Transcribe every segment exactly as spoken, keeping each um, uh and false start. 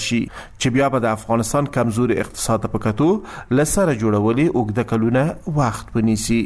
شي چې بیا به د افغانستان کمزوري اقتصاد په کتو لسره جوړولې اوږده کلونه وخت ونیسي.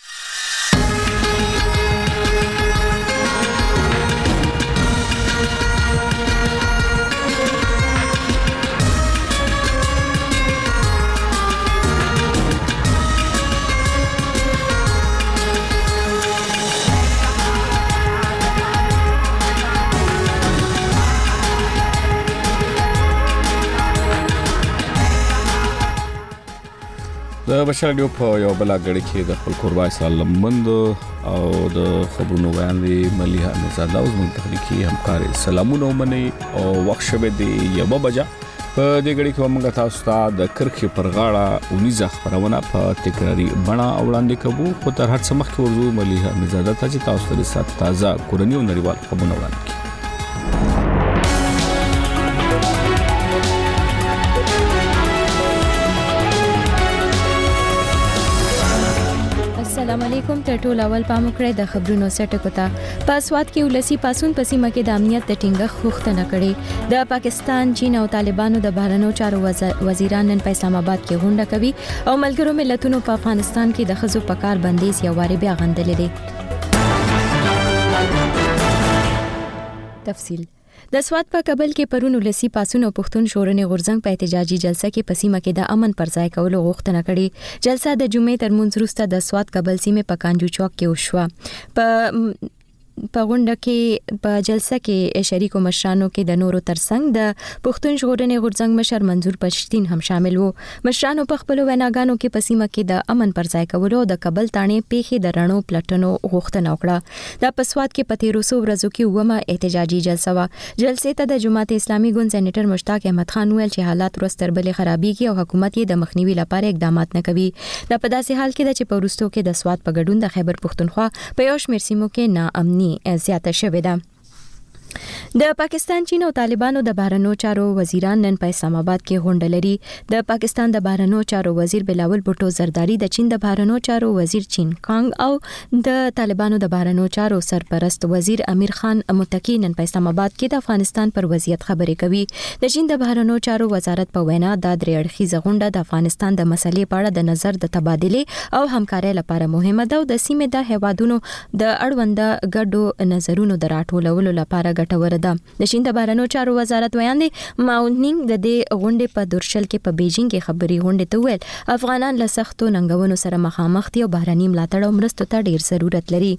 د بشر ډیو په یو بل غړي کې د خپل قربای سالم مند او د خبرونو وړاندې مليحه نزاده او زموږ تخنیکی همکار سلامونه ومني او وخت شوه دی یو بجا په دې غړي کې موږ تاسو ته د کرخي پر غاړه اونیزه خبرونه په تکراری بڼه وړاندې کوو. خو تر هر څه مخکې ورزو مليحه نزاده ته چې تاسو ته سات تازه کورنۍ او نړیوال خبرونه وړاندې کوي. السلام علیکم. تر ټولو اول پام وکړئ د خبرونو سرټکو ته. په سواد کې ولسی پاسون په سیمه کې د امنیت د ټینګښت غوښتنه کړې. د پاکستان، چین او طالبانو د بهرنیو چارو وزیران نن په اسلام آباد کې غونډه کوي او ملګرو ملتونو په افغانستان کې د ښځو په کار بندیز یو واری بیا غندلې دي. تفصیل د سواد په کابل کې پرون ولسی پاسون او پښتون شورنې غورځنګ په احتجاجي جلسه کې په سیمه کې د امن پر ځای کولو غوښتنه کړې. جلسه د جمعې تر منځ وروسته د سواد کابل سیمه په کانجو چوک کې وشوه. په په غونډه کې په جلسه کې شریکو مشرانو کې د نورو ترڅنګ د پښتون ژغورنې غورځنګ مشر منظور پښتين هم شامل وو. مشرانو په خپل ویناګانو کې په سیمه کې د امن پر ځای کولو د کابل تانې پیښې د رڼو پلټنو غوښتنه وکړه. د پسواد کې په تیرو سو ورځو کې ومه احتجاجي جلسه وا. جلسې ته د جماعت اسلامي ګوند سېنیټر مشتاق احمد خان ویل چې حالات ورستر بلې خرابېږي او حکومت یې د مخنیوي لپاره اقدامات نه کوي. دا په داسې حال کې ده چې په وروستو کې د سواد په ګډون د خیبر پښتونخوا په یو شمېر سیمو کې ناامني زیاته شوې ده. د پاکستان، چین او طالبانو د بهرنیو چارو وزیران نن په اسلام آباد کې غونډه لري. د پاکستان د بهرنیو چارو وزیر بلاول بوټو زرداری، د چین د بهرنیو چارو وزیر چین کانګ او د طالبانو د بهرنیو چارو سرپرست وزیر امیر خان متکی نن په اسلام آباد کې د افغانستان پر وضعیت خبرې کوي. د چین د بهرنیو چارو وزارت په وینا د درې اړخیزه غونډه د افغانستان د مسلې په اړه د نظر د تبادله او همکارۍ لپاره مهمه ده او د سیمې د هیوادونو د اړوند ګډو نظرونو د راټولولو لپاره ګټوره ده. د چین د بهرنیو چارو وزارت ویاندې ماونینګ د دې غونډې په دورشل کې په بیجینګ کې خبري غونډې ته ویل افغانان له سختو ننګونو سره مخامخ دي او بهرني ملاتړ او مرستو ته ډیر ضرورت لري.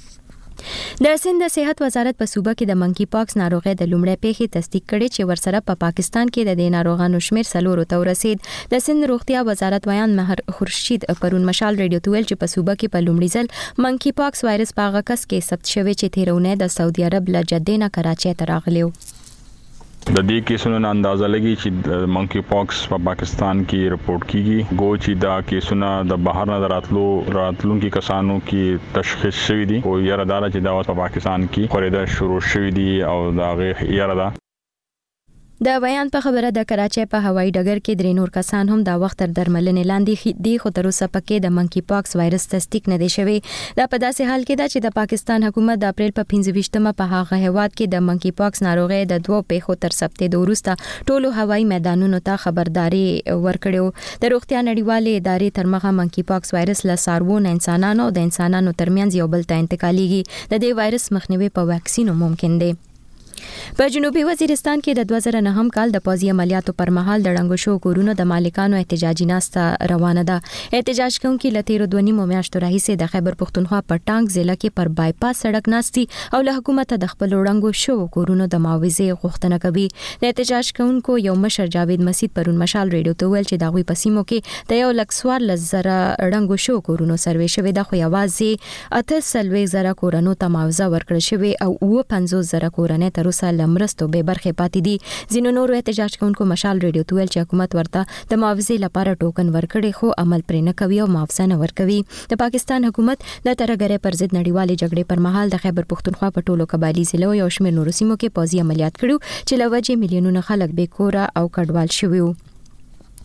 د سند د صحت وزارت په صوبه کې د منکی پاکس ناروغي د لومړی پیښې تصدیق کړي چې ورسره په پاکستان کې د دې ناروغانو شمیر څلورو ته ورسید. د سند روغتیا وزارت ویان مهر خورشید پرون مشال ریډیو ته ویل چې په صوبه کې په لومړي ځل منکی پاکس وایرس په هغه کس کې ثبت شوی چې تیرونه د سعودي عرب له جدې نه کراچۍ ته راغلی و. د دې کیسونو اندازه لګي چې منکی پاکس په پاکستان کې رپورت کیږي. گو چې دا کیسونه د بهر نه راتلو راتلونکو کسانو کې تشخیص شوی دي او یاره دار چې دا په پاکستان کې خوريده شروع شوی دي او دا غي یاره ده. د بیان په خبره د کراچۍ په هوایي ډګر کې درې نور کسان هم دا وخت تر درملنې لاندې دي خو تر اوسه پکې د منکی پاکس وایرس تصدیق نه دی شوی. دا په داسې حال کې ده چې د پاکستان حکومت د اپریل په پنځه ویشتمه په هغه هیواد کې د منکی پاکس ناروغي د دوه پیښو تر ثبتېدو وروسته ټولو هوایي میدانونو ته خبرداري ورکړو. د روغتیا نړیوالې ادارې تر مخه منکی پاکس وایرس له څاروو انسانانو او د انسانانو ترمنځ یو بل ته انتقالېږي. د دې وایرس مخنیوي په واکسینو ممکن دی. په جنوبي وزیرستان کې د دوه زره نهم کال د پوځي عملیاتو پر مهال د ړنګو شو کورونو د مالکانو احتجاجي ناسته روانه ده. احتجاج کوونکي له تیرو دوه نیمو میاشتو راهیسې د خیبر پښتونخوا په ټانګ ضلع کې پر بایپاس سړک ناستي او له حکومت د خپل ړنګو شو کورونو د معاوضې غوښتنه کوي. د احتجاج کوونکو یو مشر جاوید مسید پرون مشال ریډیو ته ویل چې د غوي په سیمو کې د یو لک سوار لزره ړنګو شو کورونو سروې شوې ده خو یوازې اته سلوي زره کورونو ته معاوضه ورکړل شوې او اوه پنځوس زره کورونه تر اوسه لمرستو به برخه پاتې دي. ځینو نورو احتجاج کوونکو مشال ریډیو ته ویل چې حکومت ورته د معاوضې لپاره ټوکن ورکړي خو عمل پرې نه کوي او معاوضه نه ورکوي. د پاکستان حکومت د ترګرې پر ضد نړیوالې جګړې پر مهال د خیبر پښتونخوا په ټولو قبایلی ضلعو یو شمېر نورو سیمو کې پوځي عملیات کړو چې له وجې میلیونونه خلک بې کوره او کډوال شوي وو.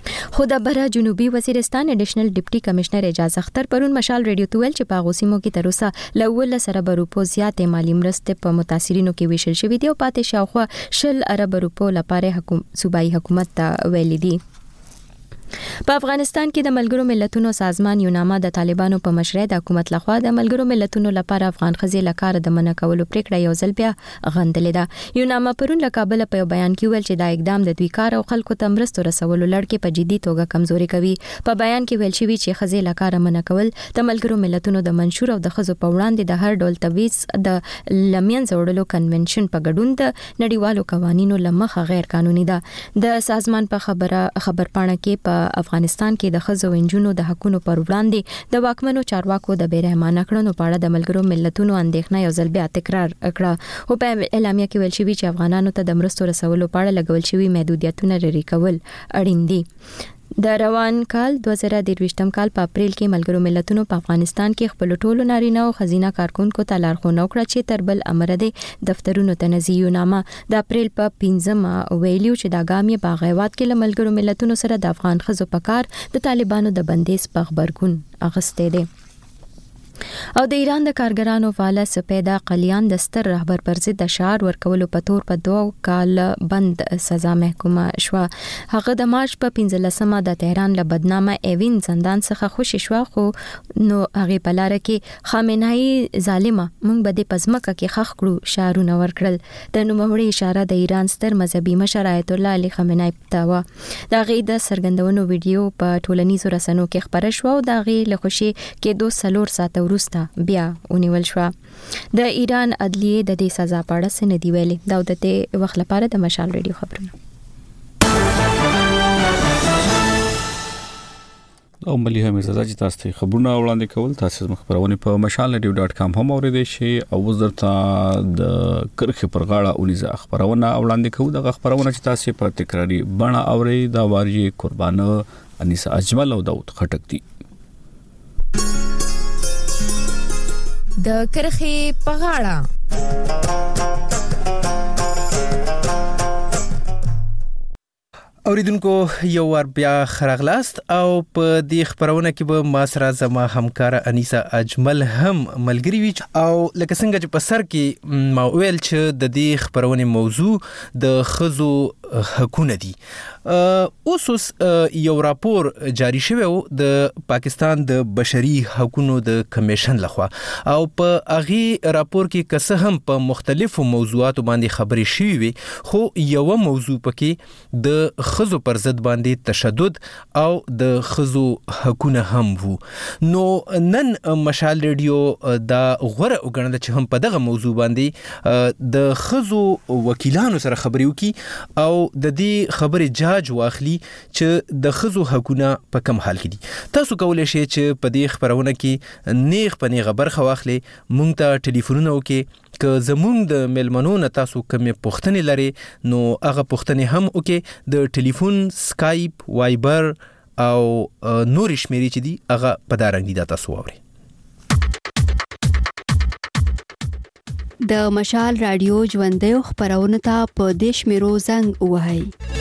خو د بره جنوبي وزیرستان اډیشنل ډیپټي کمشنر اعجاز اختر پرون مشال ریډیو تویل چې په غوسیمو کې تر اوسه لول سره بروپو زیاتې مالی مرستې په متاثرینو کې ویشل شوې دي او پاتې شاوخوا شل ارب روپو لپاره حکومت صوبایي حکومت ته ویلي دي. په افغانستان کې د ملګرو ملتونو سازمان یوناما د طالبانو په مشرۍ د حکومت لخوا د ملګرو ملتونو لپاره افغان ښځې له کاره د منع کولو پریکړه یو ځل بیا غندلې ده. یوناما پرون له کابل په یو بیان کې ویل چې دا اقدام د دوی کار او خلکو ته مرستو رسولو لړ کې په جدي توګه کمزوري کوي. په بیان کې ویل شوی چې ښځې له کاره منع کول د ملګرو ملتونو د منشور او د ښځو په وړاندې د هر ډول تبعیض د لمنځه وړلو کنونشن په ګډون د نړیوالو قوانینو له مخه غیر قانوني ده. د سازمان په خبره خبرپاڼه کې په افغانستان کې د ښځو او نجونو د حقونو پر وړاندې د واکمنو چارواکو د بیرحمانه کړنو په اړه د ملګرو ملتونو اندېښنه یو ځل بیا تکرار کړه. خو په اعلامیه کې ویل شوی چې افغانانو ته د مرستو رسولو په اړه لګول شوی محدودیتونه لرې کول اړین دي. د روان کال دوه زره درویشتم کال په اپریل کې ملګرو ملتونو په افغانستان کې خپل ټولو نارینه او ښځینه کارکونکو ته لارښوونه وکړه چې تر بل امر د دفترونو ته نزي. یوناما د اپریل په پنځمه ویلیو چې د ګامې په غیوات کې له ملګرو ملتونو سره د افغان ښځو په کار د طالبانو د بندیز په خبرګون اغسته دي. او د ایران د کارګرانو فعال سپیدا قلیان د ستر رهبر پر ضد د شعار ورکولو په تور په دوه کال بند سزا محکومه شو. هغه د مارچ په پنځلسمه د تهران له بدنامه ایوین زندان څخه خوشی شو. خو نو هغه په لار کې خامنه‌ای ظالمه مونږ به د پزماکه کې خخ کړو شعارونه ورکړل. د نوموړي اشاره د ایران ستر مذهبي مشر آیت الله علی خامنه‌ای ته و. دا غي د سرګندونو ویډیو په ټولنیزو رسنیو کې خبره شو او دا غي له خوشي کې دوه سلور ساعت ورسته بیا ونیول شو. د ایران عدلیه د دې سزا په اړه څه نه دی ویلي. دا د دې وخت لپاره د مشال ریډیو خبرونه. او ملي هم زړه چې تاسو ته خبرونه وړاندې کول تاسو مخبرونه په مشال ریډیو ډاټ کام هم اوریدئ شي او وزرته د کرخه پر غاړه اونیزه خبرونه وړاندې کوو. د خبرونه چې تاسو په تکراری بڼه اوري دا واري قربانه انیسه اجمل او داوود خټک دي. د کرخه په غاړه اوریدونکو یو ور بیا خراغلاست او په دې خبرونه کې به ما سره زما همکار انیسا اجمل هم ملګری وي او لکه څنګه چې په سر کې ما ویل چې د دې خبرونه موضوع د خزو حقوقونه دي. اوس یو راپور جاری شوی د پاکستان د بشري حقوقو د کمیشن لخوا او په هغه راپور کې کسه هم په مختلفو موضوعاتو باندې خبرې شوې وي خو یو موضوع پکې د خزو پر ضد باندې تشدد او د خزو حقوقونه هم وو. نو نن مشال ریډیو دا غوړه وګڼل چې هم په دغه موضوع باندې د خزو وکیلانو سره خبرې وکي او د دې خبرې جاج واخلي چې د خزو حقوقونه په کم حال کې دي. تاسو کولای شئ چې په دې خبرونه کې نیغ په نیغه برخه واخلئ. مونږ ته ټلیفونونه وکړئ که زمونږ د ملمنو نه تاسو کومې پوښتنې لري نو هغه پوښتنې هم وکړئ. د ټلیفون سکایپ وایبر او نور شمیرې چې دي هغه په دارنګ دي دا تاسو واورئ. د مشال رادیو ژوندۍ خبرونه ته په دیش میرو زنګ وهاي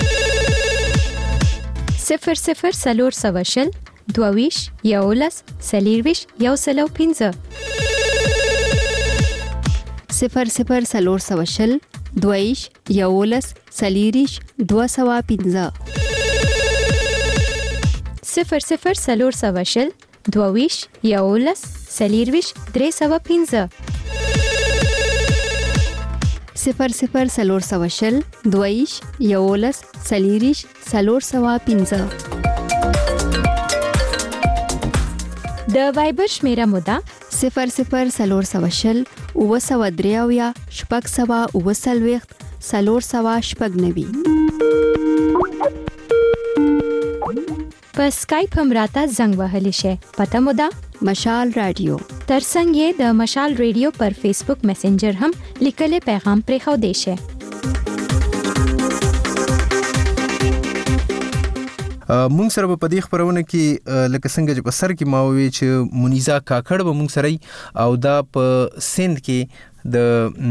صفر صفر سلور سواشل دوویش یولس سلیرویش یو سلو پینځه صفر صفر سلور سواشل دویش یولس سلیریش دو سوا پینځه صفر صفر سلور سواشل دوویش یولس سلیرویش درې سوا پینځه صفر صفر سلور سواشل دویش یولس سلیریش سلور سوا پینځه. د وایبر شمیره مودا صفر صفر سلور سواشل او سوا دریاویا شپږ سوا او سلويخت سلور سوا شپږ نوي. په سکایپ هم راته زنګ وهلی شي. پته مودا مشال رادیو ترڅنګ یې د مشال ریډیو پر فیسبوک میسنجر هم لیکل پیغام پرې خو دی شي. مونږ سره په دې خبرونه کې لکه څنګه چې په سر کې ما وی چې منیزا کاکړ به مونږ سره او دا په سند کې د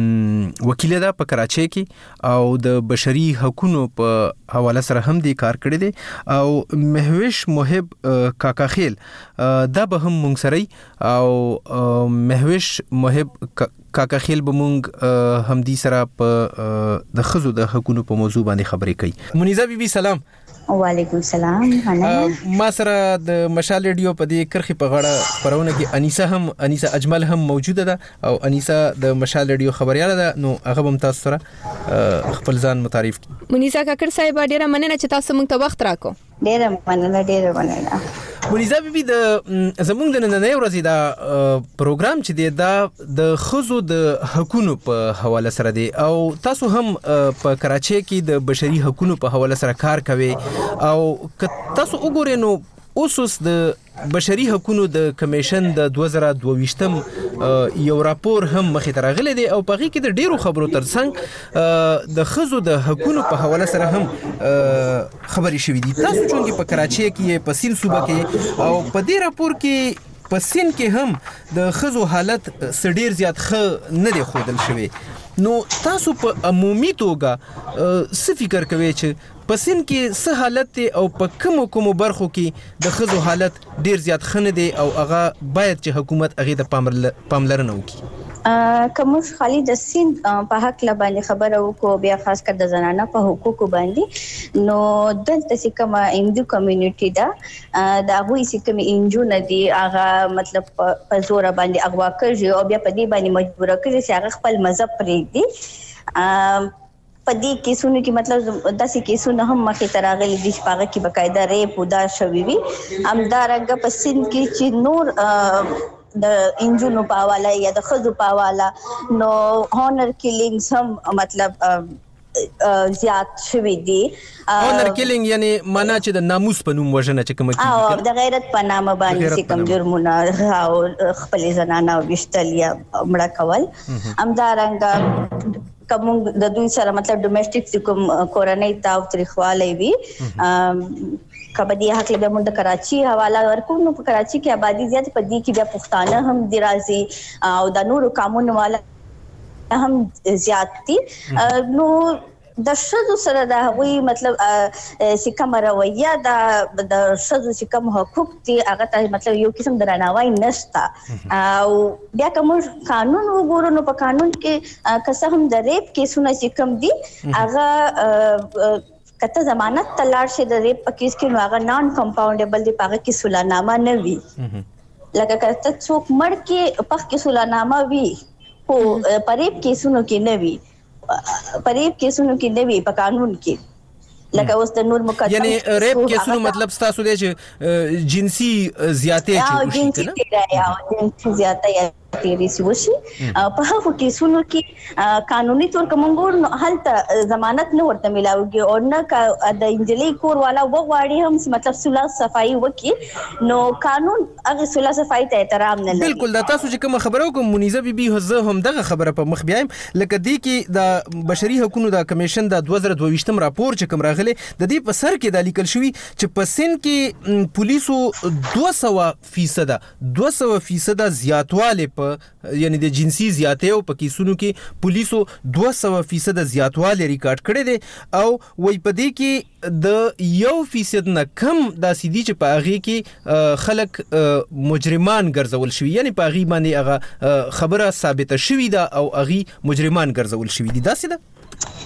وکیل ده په کراچۍ کې او د بشري حقوقو په حواله سره هم دی کار کړی دی او مهوش محب کاکاخیل دا به هم مونږ سره او مهوش محب کاکاخیل به مونږ هم دی سره په د خزو د حقوقو په موضوع باندې خبرې کوي. منیزه بیبي سلام. وعلیکم السلام. ما سره د مشال ریډیو په دې کرخي په غاړه خبرونه کې انیسه هم انیسه اجمل هم موجوده ده او انیسه د مشال ریډیو خبرياله ده نو هغه هم تاسو سره خپل ځان متعارف کړي. منیزه کاکړ صاحب ډیره مننه چې تاسو موږ ته وخت راکو. ډیره مننه ډیره مننه. منیزه بیبي د زموږ د نننۍ ورځې دا پروګرام چې دی دا د خزو د حقوقو په حواله سره دی او تاسو هم په کراچۍ کې د بشري حقوقو په حواله سره کار کوي او که تاسو وګورئ نو اوس د بشري حقوقو د کمیشن د دوه زره دوه ویشتم یو راپور هم مخې ته راغلی دی او په هغې کې د ډیرو خبرو ترڅنګ د ښځو د حقوقو په حواله سره هم خبرې شوې دي. تاسو چونکې په کراچۍ کې په سیند صوبه کې او په دې راپور کې په سیند کې هم د ښځو حالت څه ډیر زیات ښه نه دی ښودل شوی نو تاسو په عمومي توګه څه فکر کوئ چې په سیند کې څه حالت دی او په کومو کومو برخو کې د ښځو حالت ډیر زیات ښه نه دی او هغه باید چې حکومت هغې ته پاملرنه وکړي؟ کوم خالي د سیند په حق لا باندې خبره وکړو بیا خاص کر د زنانه په حقوقو باندې نو دلته چې کومه هندو کمیونټي دا د هغوی چې کوم انجو نه دی هغه مطلب په زور باندې اغوا کړي او بیا په دې باندې مجبور کړي چې هغه خپل مذهب پرېږدي. په دې کیسونو کې مطلب داسې کیسونه هم مخې ته راغلي دي چې هغه کې باقاعده ریپ او دا شوي وي. همدارنګه په سیند کې چې نور د انجونو په حواله یا د ښځو په حواله نو هونر کیلینګز هم مطلب زیات شوي دي. هونر کیلینګ یعنی معنا چې د ناموس په نوم وژنه چې کومه کیږي او د غیرت په نامه باندې چې کوم جرمونه او خپل زنانه وشتل یا مړه کول. همدارنګه کوم د دوی سره مطلب ډومېسټک کوم کورنۍ تاو تاریخواله وي کبدي حق له موږ د کراچي حواله ورکو نو په کراچي کې آبادی زیات په دې کې بیا پښتانه هم دی راځي او د نورو قانون والا هم زیات دي. نو د شذو سره د هغوی مطلب چې کوم رویه د د شذو چې کوم حقوق دي هغه ته مطلب یو قسم درناوی نشته او بیا کوم قانون وګورو نو په قانون کې که څه هم د ریپ کیسونه چې کوم دي هغه کته ضمانت تلار شه د ریپ کیس کې نو هغه نان کمپاونډیبل دی پاګه کې سولانامه نه وی لکه کته څوک مړ کې پخ کې سولانامه وی خو پریب کیسونو کې نه وی پریب کیسونو کې نه وی په قانون کې لکه اوس د نور مقدمه یعنی ریپ کیسونو مطلب تاسو دی چې جنسي زیاتې چې جنسي یا جنسي زیاتې تیری سوشي په هغه کیسونو کې قانوني تور کومګور نو هلته ضمانت نه ورته ملاوي او نه د انجلۍ کور والا وغواړي هم مطلب صلح صفائی وکي نو قانون هغه صلح صفائی ته احترام نه لري. بالکل دا تاسو چې کوم خبرو کوم منیزه بیبي زه هم دغه خبره په مخ بیایم لکه دې کې د بشري حقوقو د کمیشن د دوه زره دوه ویشتم راپور چې کوم راغلی د دې په سر کې د لیکل شوی چې په سند کې پولیسو دوه سوه فیصد دوه سوه فیصد زیاتواله په یعنی د جنسي زیاتې او په کیسونو کې پولیسو دوه سوه فیصد زیاتواله ریکارډ کړی دی او وای په دې کې د یو فیصد نه کم د سیدی چې په هغه کې خلک مجرمان ګرځول شوی یعنی په هغه باندې هغه خبره ثابته شوی ده او هغه مجرمان ګرځول شوی دي داسې ده.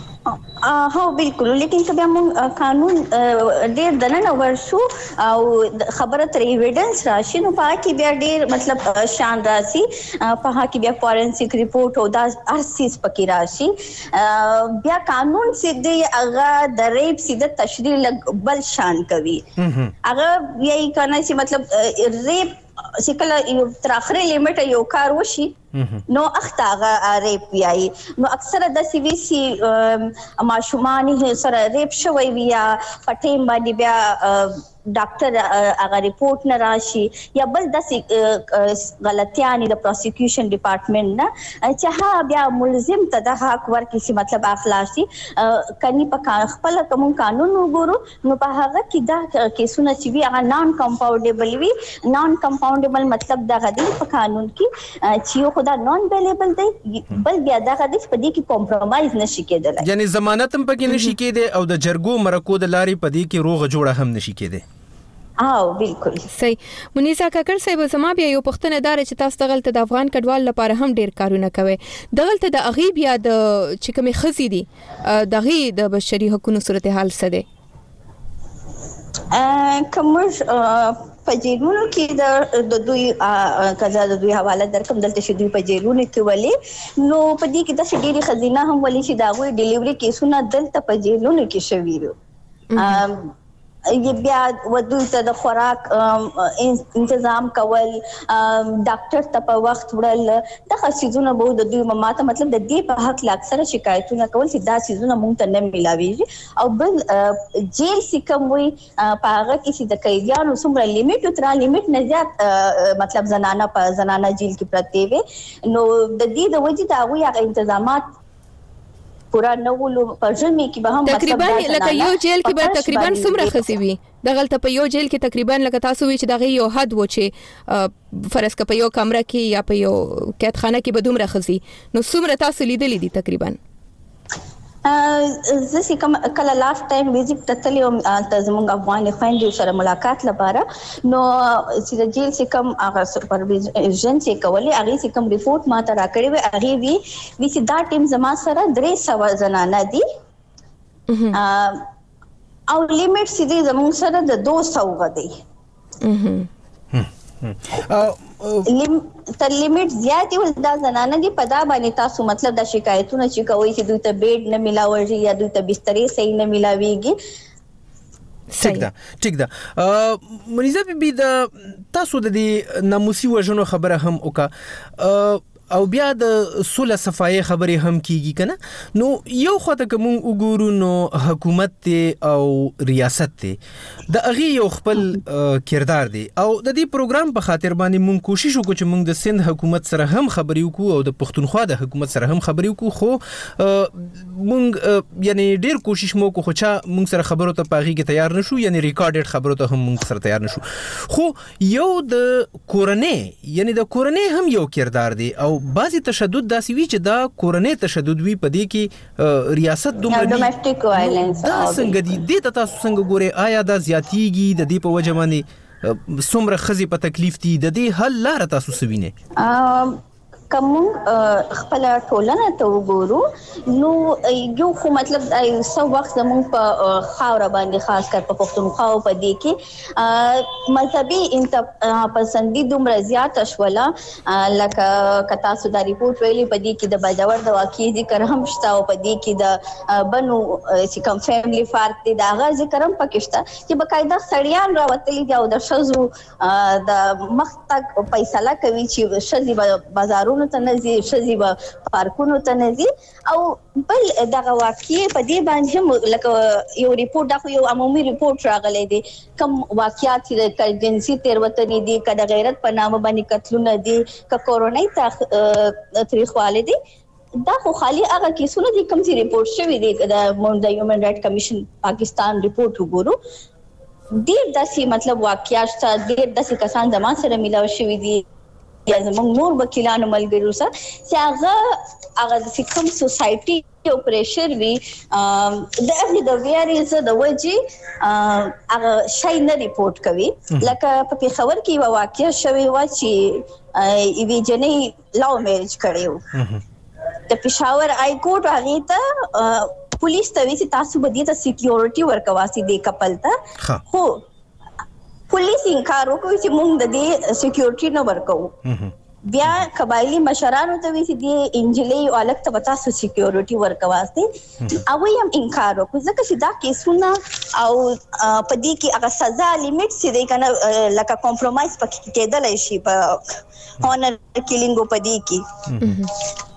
ها بالکل لیکن کبه موږ قانون ډیر دنه ورشو او خبره تر ایویډنس راشي نو پاره کې بیا ډیر مطلب شان راشي په هغه کې بیا فورنسیک ریپورت او د ارسیس پکې راشي بیا قانون سیده هغه د ریپ سیده تشریح لګ بل شان کوي هغه یی کنه چې مطلب ریپ شکل یو تر اخره لیمټ یو کار وشي نو اخته ریپ ویای نو اکثره د سی وی سی ماشومان سره ریپ شوی ویا پټیم باندې بیا ډاکټر هغه ریپورت نه راشي یا بل داسې غلطیانې د پروسیکیوشن ډپارټمنټ نه چې ها بیا ملزم ته د حق ورکړي چې مطلب اخلاصي کني په خپل کوم قانون وګورو نو په هغه کې دا کیسونه چې وی هغه نان کمپاونډیبل وی نان کمپاونډیبل مطلب دا غدي په قانون کې چې خدا نان بیلیبل دی بل بیا دا غدي په دې کې کمپرمایز نشي کېدلی یعنی ضمانت هم پکې نشي کېدی او د جرګو مرکو د لارې په دې کې روغه جوړه هم نشي کېدی. او بالکل صحیح. منیزا کاکړ صاحب زما بیا یو پښتنه دار چې تاسو دغلت د افغان کډوال لپاره هم ډیر کارونه کوي دغلت د اغیب یا د چې کومه خزي دي دغه د بشري حقوقو صورتحال څه دی؟ ا کومش په جیلونو کې د دوی کزا د دوی حواله درکم دلته شې دوی په جیلونو کې ولي نو په دې کې د ډېری خزینه هم ولي چې دا غوي ډیلیوري کیسونه دلته په جیلونو کې شوي ا بیا ودوی ته د خوراک تنظیم کول ډاکټر ته په وخت وړل د خصيزونه به د دوی ماته مطلب د دې په حق لا اکثره شکایتونه کول چې دا سيزونه مونږ ته نه ملاويږي او بل جیل سکم وي په هغه کې چې د قیدیانو څومره لیمیټ تر لیمیټ نه زیات مطلب زنانه په زنانه جیل کې پرته وي نو د دې د وجې دا وي هغه تنظیمات پورا نوولو پرځمي کې به هم تقریبا لکه یو جیل کې به تقریبا څومره خسي وي دغلته په یو جیل کې تقریبا لکه تاسو وی چې دغه یو حد و چې فرض ک په یو کمره کې یا په یو قیدخانه کې به دومره خسي نو څومره تاسو لیدلې دي تقریبا زه چې کوم کله لاست ټایم ویزیټ تتلی او تزمون افغان خويندې سره ملاقات لپاره نو چې د جیل چې کوم هغه سپرویژن چې کولی هغه چې کوم ریپورت ما ته راکړی وي هغه وی چې دا ټیم زما سره درې سو زنانه دي او لیمیټ چې زموږ سره د دو سو غدي لیم تر لیمیټ زیات ول دا زنانه دي په دا باندې تاسو مطلب د شکایتونه چې کوي چې دوی ته بیډ نه ملاوي یا دوی ته بسترې صحیح نه ملاويږي ټیک ده ټیک ده منیزه بي د تاسو د دې ناموسي وژنو خبره هم وکا او بیا د سوله صفای خبرې هم کیږي کنه نو یو خواته کوم وګورو نو حکومت ته او ریاست ته د اغي یو خپل کردار دی او د دې پروګرام په خاطر باندې مونږ کوشش وکړو چې مونږ د سند حکومت سره هم خبرې وکړو او د پښتونخوا د حکومت سره هم خبرې وکړو خو مونږ یعنی ډیر کوشش مو کو خو چې مونږ سره خبرو ته پاغي کې تیار نشو یعنی ریکارډډ خبرو ته هم مونږ سره تیار نشو خو یو د کورنۍ یعنی د کورنۍ هم یو کردار دی او بعضی تشدد داسې وی چې دا کورنۍ تشدد وی په دې کې ریاست دومره ډومېسټک وایلنس دا څنګه دي د تاسو څنګه ګوري آیا دا زیاتیږي د دې په وجه باندې څومره خزي په تکلیف دي د دې حل لار تاسو سوینه کوم خپل ټولنه ته وګورو نو یو خو مطلب څو وخت زموږ په خاور باندې خاص کر په پښتونخوا او په دې کې مذهبي انت پسندي دومره زیات شوله لکه کتا سو د ریپورت ویلي په دې کې د بجاور د واقعي ذکر هم شته او په دې کې د بنو چې کوم فیملی فارق دي دا غا ذکر هم پکشته چې بقاعده سړیان راوتلي دي او د شزو د مختک فیصله کوي چې شزي بازارو ته نزي شزي پارکونو ته نزي او بل دغه واقعي په دې باندې هم لکه یو ریپورت دا یو عمومي ریپورت راغلی دی کوم واقعیات چې جنسي تیروتنې دي کله غیرت په نامه باندې قتلونه دي ک کورونای تاریخواله دي دا خو خالی هغه کیسونه دي کوم چې ریپورت شوی دی د هیومن رائټ کمیشن پاکستان ریپورت وګورو ډیر داسې مطلب واقعیات ډیر داسې کسان زما سره ملاوي شوی دي یا زموږ نور وکیلانو ملګرو سره چې هغه هغه د کوم سوسايټي او پریشر وی د اف د ویریز د وجې هغه شای نه ریپورت کوي لکه په پیښور کې یو واقعیا شوی و چې ایوی جنې لاو میریج کړیو د پېښور آی کورټ هغه ته پولیس ته وی چې تاسو به دې ته سکیورټي ورکواسي د کپل ته خو پولیس انکار وکړي چې موږ د دې سکیورټي نه ورکو بیا قبایلی مشرانو ته وی چې د انجلۍ او الګ ته پتا سو سکیورټي ورکواسته او هم انکار وکړي ځکه چې دا کیسونه او په دې کې هغه سزا لیمیټ سي دی کنه لکه کمپرمایز پکې کېدل شي په اونر کیلینګ په دې کې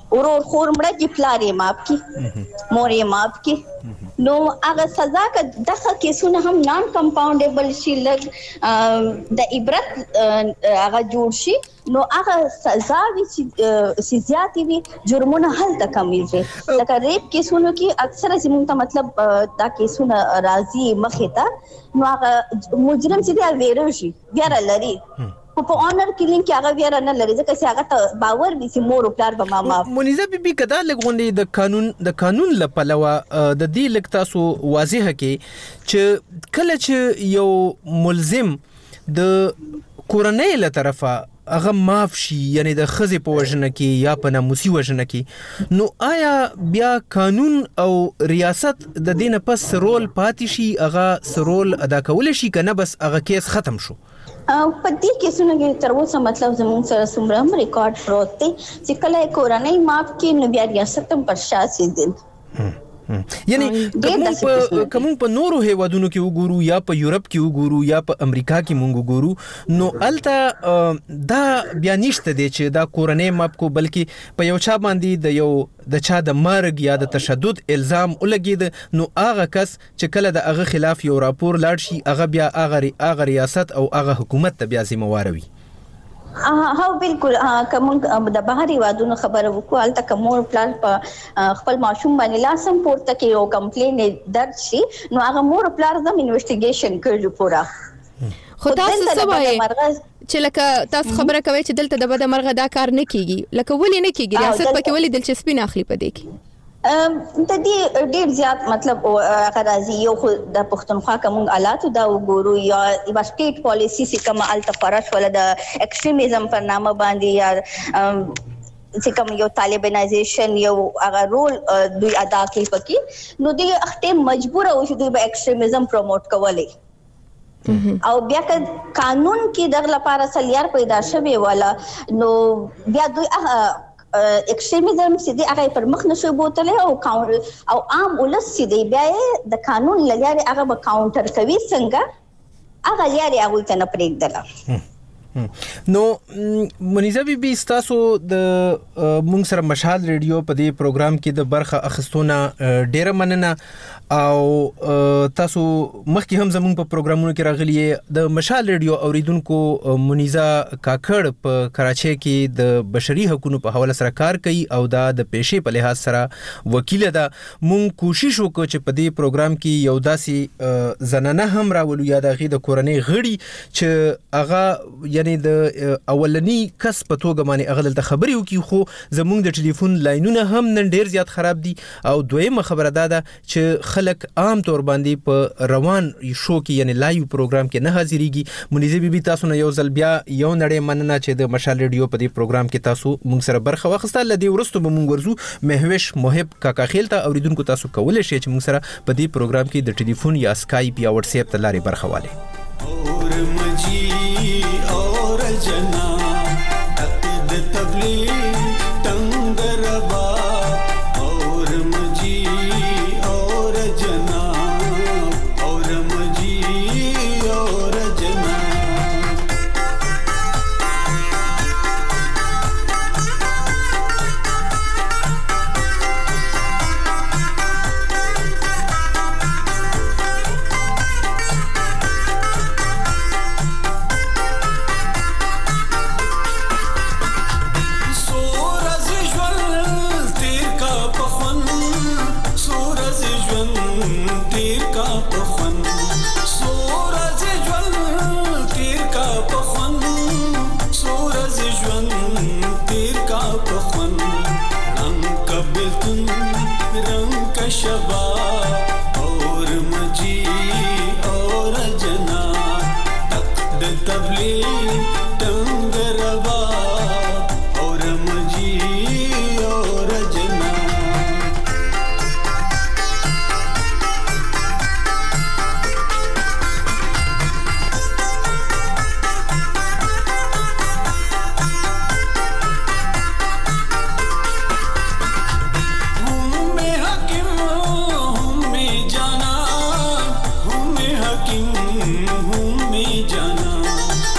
ورور خور مړه کی پلار یې ماپ کی مور یې ماپ کی نو هغه سزا که دغه کیسونه هم نان کمپاونډیبل شي لګ د عبرت هغه جوړ شي نو هغه سزا وی چې زیاتې وي جرمونه هلته کمیږي لکه ریپ کیسونو کې اکثره زموږ ته مطلب دا کیسونه راځي مخې ته نو هغه مجرم چې دی ویره شي ویره لري په اونر کلینګ کې هغه ویره نه لري ځکه چې هغه ته باور وي چې مور او پلار به ما معاف مونیزه بیبي کدا لګوندې د قانون د قانون لپلوه د دې لک تاسو واضحه کې چې کله چې یو ملزم د کورنۍ له طرفه هغه معاف شي یعنی د خزې په وژنه کې یا په ناموسي وژنه کې نو آیا بیا قانون او ریاست د دې نه پس رول پاتې شي هغه سرول ادا کول شي کنه بس هغه کیس ختم شو په دې کیسونو کې تر اوسه مطلب زموږ سره څومره هم ریکارډ پروت دی چې کله کورنۍ معاف کې نو بیا ریاست هم پر شا سي دي یعنی کوم په نورو هیوادونو کې وګورو یا په یورپ کې وګورو یا په امریکا کې مونږ وګورو نو الته دا بیا نشته دی چې دا کورنۍ ماپ کو بلکې په یو چا باندې د یو د چا د مرګ یا د تشدد الزام ولګید نو هغه کس چې کله د هغه خلاف یو راپور لاړ شي هغه بیا هغه هغه ریاست او هغه حکومت ته بیا ذمہ وار وي ها بالکل کوم د بهري وادونو خبره وکړه الته کوم پلان په خپل ماشوم باندې لاسم پورته کې یو کمپلین درج شي نو هغه مور پلان زم انویسټیګیشن کړو پورا خو تاسو څه وایي چې لکه تاسو خبره کوي چې دلته د بد مرغه دا کار نه کیږي لکه ولې نه کیږي ریاست پکې ولې دلچسپي نه اخلي پدې کې د دې ډېر زیات مطلب غرازي یو د پښتونخوا کوم آلات دا وګورو یا د سټیټ پالیسی چې کوم الته فرش ولا د ایکستریمیزم پر نامه باندې یا چې کوم یو طالبانایزیشن یو هغه رول دوی ادا کوي پکې نو دوی اخته مجبور او چې دوی به ایکستریمیزم پروموټ کوي او بیا که قانون کې دغه لپاره سلیار پیدا شوی ولا نو بیا دوی ایکستریمیزم سیدی هغه پر مخ نشو بوتله او او عام ولس سیدی بیا د قانون لاري هغه به کاونټر کوي څنګه هغه لاري هغه ته نه پرېږدل نو منیزه بیبي تاسو د مونږ سره مشال ریډیو په دې پروګرام کې د برخه اخستونه ډیره مننه او تاسو مخکې هم زموږ په پروګرامونو کې راغلي د مشال ریډیو اوریدونکو منیزه کاکړ په کراچۍ کې د بشري حقوقو په حواله سره کار کوي او دا د پېښې په لحاظ سره وکیل ده مونږ کوشش وکړو چې په دې پروګرام کې یو داسې زنانه هم راولو یا دغه د کورنۍ غړي چې هغه یعنی د اولنی کس په توګه باندې اغلل ته خبري وکي خو زموږ د ټلیفون لاینونه هم نن ډیر زیات خراب دي او دویمه خبره ده چې خلک عام طور باندې په روان شو کې یعنی لایو پروګرام کې نه حاضرېږي منیزه بیبي تاسو نه یو ځل بیا یو نړۍ مننه چې د مشال ریډیو په دې پروګرام کې تاسو موږ سره برخه واخیسته لدی ورستو به موږ ورزو مهوش محب کاکا خیل ته اوریدونکو تاسو کولای شئ چې موږ سره په دې پروګرام کې د ټلیفون یا اسکایپ یا واتس اپ ته لاري برخه والے اور مجي اور جنا تقد تبلیغ تنگ ربا اور مجي اور جنا اور مجي اور جنا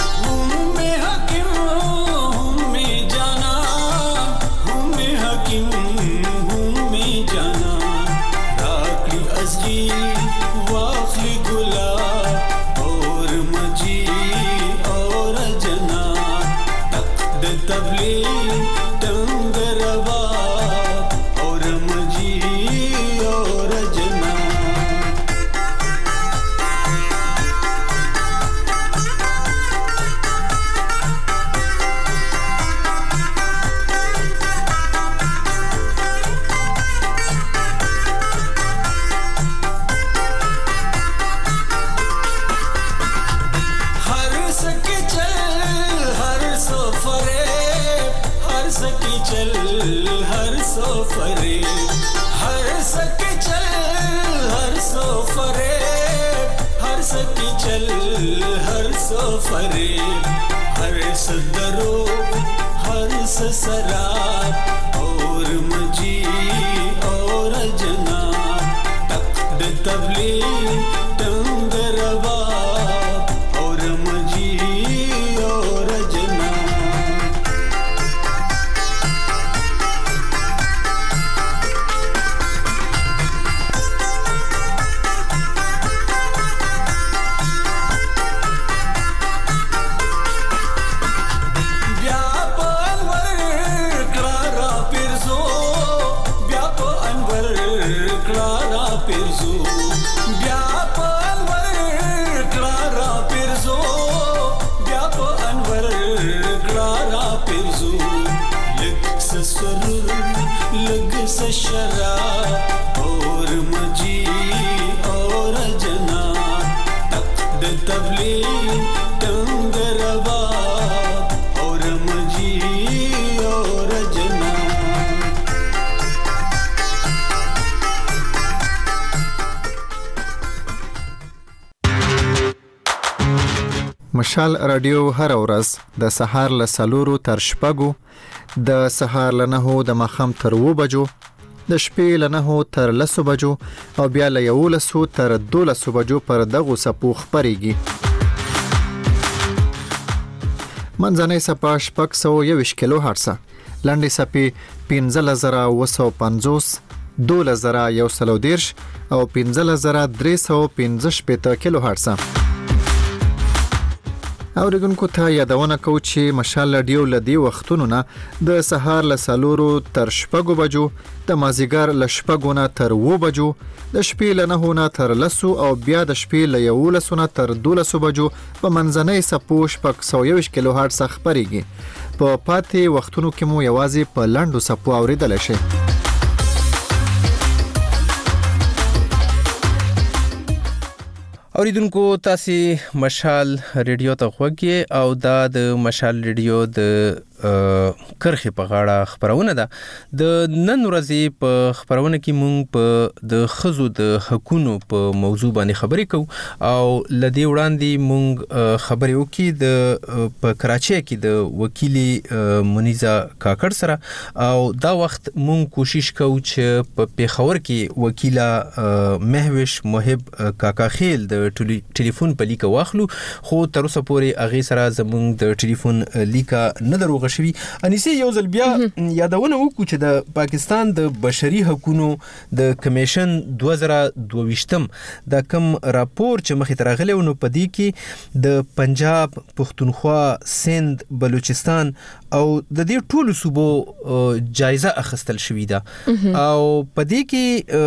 Hakim चल हर सफरे हर सके चल हर सफरे हर सके चल हर सफरे हर सदरो हर ससरात और मजी और जना तक दे तबलीग तंगरवा और मजी और जना शराब और मजी और जना तक दे तबलीग तंगरवा और मजी और जना مشال رادیو هر ورځ د سهار له سلورو تر شپږو د سهار له نهو د ماښام تر اوو بجو د شپې له نهو تر لسو بجو او بیا له یولسو تر دولسو بجو پر دغو څپو خپرېږي. منځنۍ څپه شپږ سوه یوویشت کیلو هرټزه، لنډې څپې پنځلس زره اوه سوه پنځوس، دولس زره یو سل او دېرش او پنځلس زره درې سوه پنځه شپېته کیلو هرټزه. اوریدونکو ته یادونه کوو چې مشال رادیو له دې وختونو نه د سهار له څلورو تر شپږو بجو، د مازدیګر له شپږو نه تر اوو بجو، د شپې له نهو نه تر لسو او بیا د شپې له یولسو نه تر دولسو بجو په منځنۍ څپو شپږ سوه یوویشت کیلو هرټزه خپرېږي. په پاتې وختونو کې مو یوازې په لنډو څپو اوریدلی شئ. اوریدونکو تاسو مشال ریډیو ته خوږی او دا د مشال ریډیو د کرخه په غاړه خبرونه ده. د نن ورځې په خبرونه کې مونږ په د خزو د حقونو په موضوع باندې خبرې کوو او لدی وړاندې مونږ خبرې وکړو د په کراچۍ کې د وکیلي منیزه کاکړ سره او دا وخت مونږ کوشش کوو چې په پیښور کې وکیله مهوش محب کاکا خیل د ټلیفون په لیکه واخلو، خو تر اوسه پورې هغه سره زمونږ د ټلیفون لیکه نه دروغه شوی. انیسه یو ځل بیا یادونه وکړو چې د پاکستان د بشري حقوقو د کمیشن دوه زره دوه ویشتم د کم راپور چې مخې ته راغلی و، نو په دې کې د پنجاب، پښتونخوا، سند، بلوچستان او د دې ټولو صوبو جایزه اخیستل شوې ده او په دې کې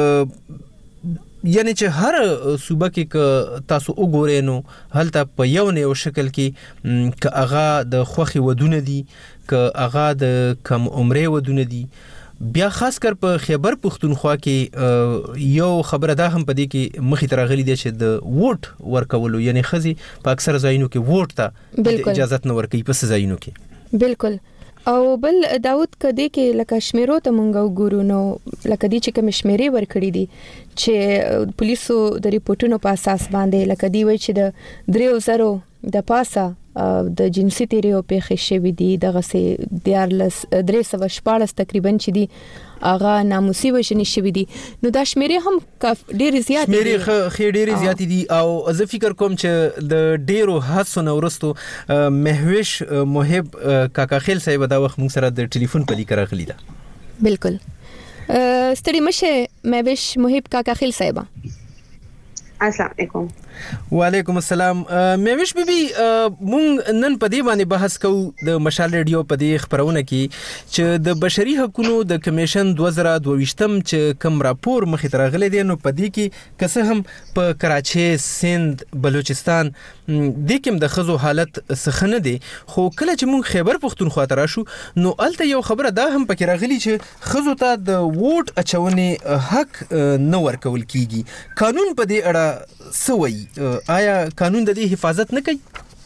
یعنی چې هر صوبه کې تاسو وګورئ نو هلته په یو نه یو شکل کې ک اغا د خوخي ودونه دي، ک اغا د کم عمره ودونه دي. بیا خاص کر په خیبر پښتونخوا کې یو خبره ده هم په دې کې مخې ته راغلي دی چې د ووټ ورکولو، یعنی خزي په اکثر ځایونو کې ووټ ته اجازه نه ورکوي په ځایونو کې. بالکل. او بل داود کدی کې لکه شمیرو ته مونږ وګورو نو لکه دی چې کوم شمیرې ورکړي دي چې پولیسو د ریپورتونو په اساس باندې لکه دی وای چې د درې زرو د پاسه د جنسي تیریو په خښوي دي دغه سي دیارلس درې سو شپږ تقریبا چې دي اغه ناموسي وشنی شوی دي. نو دا شمیرې هم ډېر زیات دي، شمیرې خې ډېر زیات دي او زه فکر کوم چې د ډېرو حادثو نه ورستو مهوش محب کاکا خیل صاحب دا وخت موږ سره د ټلیفون په لیک راغلی ده. بالکل. ستړي مشه مهوش محب کاکا خیل صاحب. السلام علیکم. وعلیکم السلام. مهوش بیبي مونږ نن په دې باندې بحث کوو د مشال ریډیو په دې خبرونه کې چې د بشري حقوقو د کمیشن دوه زره دوه ویشتم چې کوم راپور مخې ته راغلی دی، نو په دې کې که هم په کراچۍ، سند، بلوچستان د کوم د خزو حالت څخه نه دی، خو کله چې مونږ خیبر پښتونخوا ته راشو نو الته یو خبره دا هم پکې راغلی چې خزو ته د ووټ اچونې حق نه ورکول کیږي. قانون په دې اړه څه وایي؟ آیا قانون د دې حفاظت نه کوي؟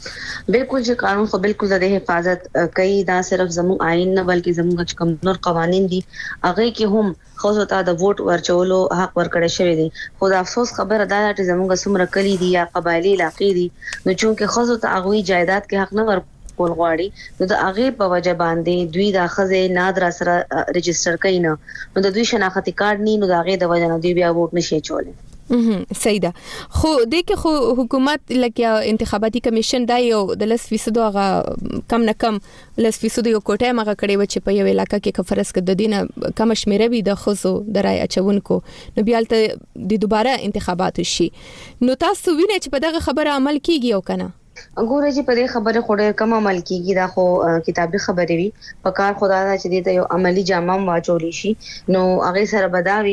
بالکل چې قانون خو بالکل د حفاظت کوي دا صرف زموږ آئین نه بلکې زموږ کوم نور قوانين دي هغه کې هم خو ته د ووټ ورچولو حق ورکړی شوی دی. خو د افسوس خبره دا ده چې زموږ څومره کلی دي یا قبایلی علاقې دي نو چې خو ته هغه جایداد کې حق نه ور کول غواړي نو د هغه په وجه باندې دوی د خزه نادر سره ريجستره کوي نه نو د دوی شناختی کارت نه نو د هغه د وجه نه دوی بیا ووټ نشي چولې. هم صحیح ده. خو د کې خو حکومت لکه انتخاباتي کمیشن دا یو د لس فیصد هغه کم نه کم لس فیصد یو کوټه مغه کړي و چې په یو علاقې کې کفرس کې د دینه کم شمیره وي د خزو د رای اچونکو نو بیالته د دوباره انتخابات شي. نو تاسو وینئ چې په دغه خبره عمل کیږي او کنه؟ ګوره چې په دې خبره خوړې کم عمل کیږي دا خو کتابي خبرې وي په کار خدا دا چې دې ته یو عملی جامه واچول شي نو هغه سره بداوي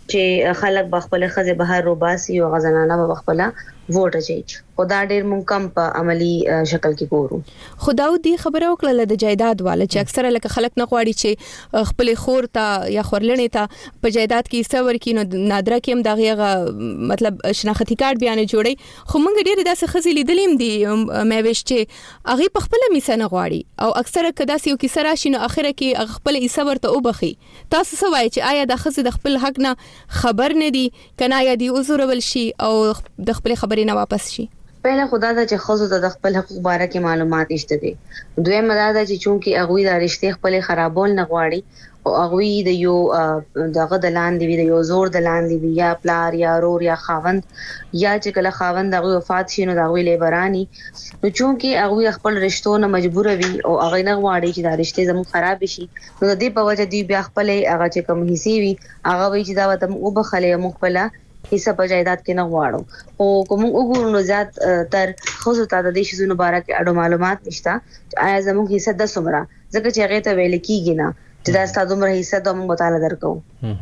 چې خلک بخپل خزه بهر روباسي او غزنانه بخپل ووټ اچي. خدا ډېر مونږ کم په عملی شکل کې ګورو. خداو دې خبره وکړه د جایداد والا چې اکثره لکه خلک نه غواړي چې خپل خور ته یا خورلنې ته په جایداد کې حصہ ورکړي نو نادره کې هم دغه مطلب شناختی کارت بیان جوړي. خو مونږ ډېر داسې خزي لیدلیم دي مې وښ چې هغه په خپل میسنه غواړي او اکثره کدا سې یو کیسه راشي نو اخره کې خپل حصہ ورته وبخي. تاسو څه وایي چې آیا د خزي د خپل حق نه خبر نه دي کنه یا دی عذرول شي او د خپل خبرې نه واپس شي؟ پهله خدا دا چې خزو د خپل حقوق باره کې معلومات نشته دي. دوی مدار دا چې چونکی هغه د رشتې خپل خرابول نه غواړي او هغه د یو دغه د لاندې وی د یو زور د لاندې وی یا پلار یا رور یا خاوند یا چې کله خاوند دغه وفات شي نو دغه لیبرانی نو چونکی هغه خپل رشتو نه مجبور وي او هغه نه غواړي چې د رشتې زمو خراب شي نو د دې په وجه دی بیا خپل هغه چې کوم حصے وي هغه وی چې دا وته او بخلې مخبله حصہ په جایداد کې نه غواړو او کوم وګورو نو زیات تر خو ته د دې شزونو باره کې اډو معلومات نشته آیا زموږ حصہ د سمرا ځکه چې هغه ته ویل کیږي نه چې دا ستاسو عمر حصہ د موږ مطالعه درکو.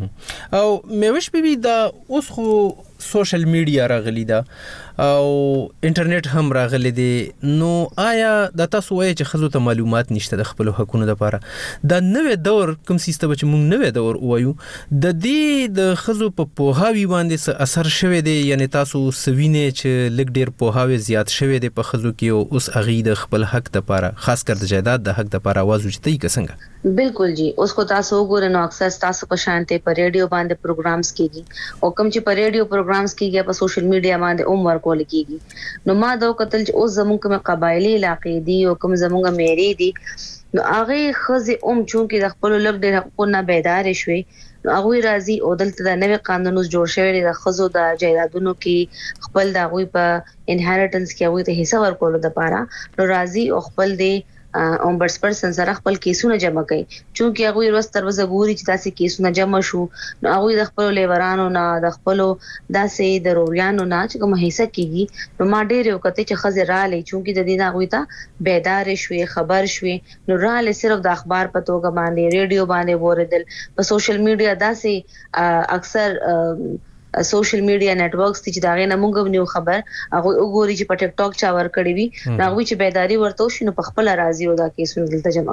او مې وش بي دا اوس خو سوشل میډیا راغلی دا او انټرنیټ هم راغلی دی نو آیا د تاسو وایي چې خزو ته معلومات نشته د خپل حقوقو لپاره دا نوې دور کوم سیستم چې موږ نوې دور وایو د دې د خزو په پوهاوی باندې اثر شوه دی یعنی تاسو سوینه چې لګ ډیر پوهاوی زیات شوه دی په خزو کې او اوس اغي د خپل حق لپاره خاص کر د جایداد د حق لپاره आवाज وچتي کسنګ؟ بالکل جی اوس کو تاسو وګورئ نو اکثر تاسو په شانته په ریډیو باندې پروګرامز کیږي او کوم چې په ریډیو پروګرامز کیږي په سوشل میډیا باندې عمر کول کیږي نو ما دا قتل چې اوس زموږ کوم قبایلی علاقې دي او کوم زموږ میری دي نو هغه خزي اوم چونکی د خپل لګ ډېر حقوقونه بیدار شوي نو هغه راځي او دلته د نوې قانونو جوړ شوی د خزو د جایدادونو کې خپل د هغه په انهریټنس کې هغه ته حصہ ورکول د پاره نو راځي او خپل د اومبرس پرسن سره خپل کیسونه جمع کوي چونکی هغه ورځ تر ورځې ګوري چې تاسو کیسونه جمع شو نو هغه د خپل لیورانو نه د خپل داسې دروریانو نه چې کوم حصہ کیږي نو ما ډېر یو کته چې خزر را لې چونکی د دې نه هغه ته بیدار شوي خبر شوي نو را لې صرف د اخبار په توګه باندې ریډیو باندې وردل په سوشل میډیا داسې اکثر سوشل میډیا نتورکس چې دا غي نمونږ نیو خبر هغه وګوري چې په ټیک ټاک چا ور کړی وي دا وی چې بیداری ورته شنو په خپل راضي او دا کیسونه دلته جمع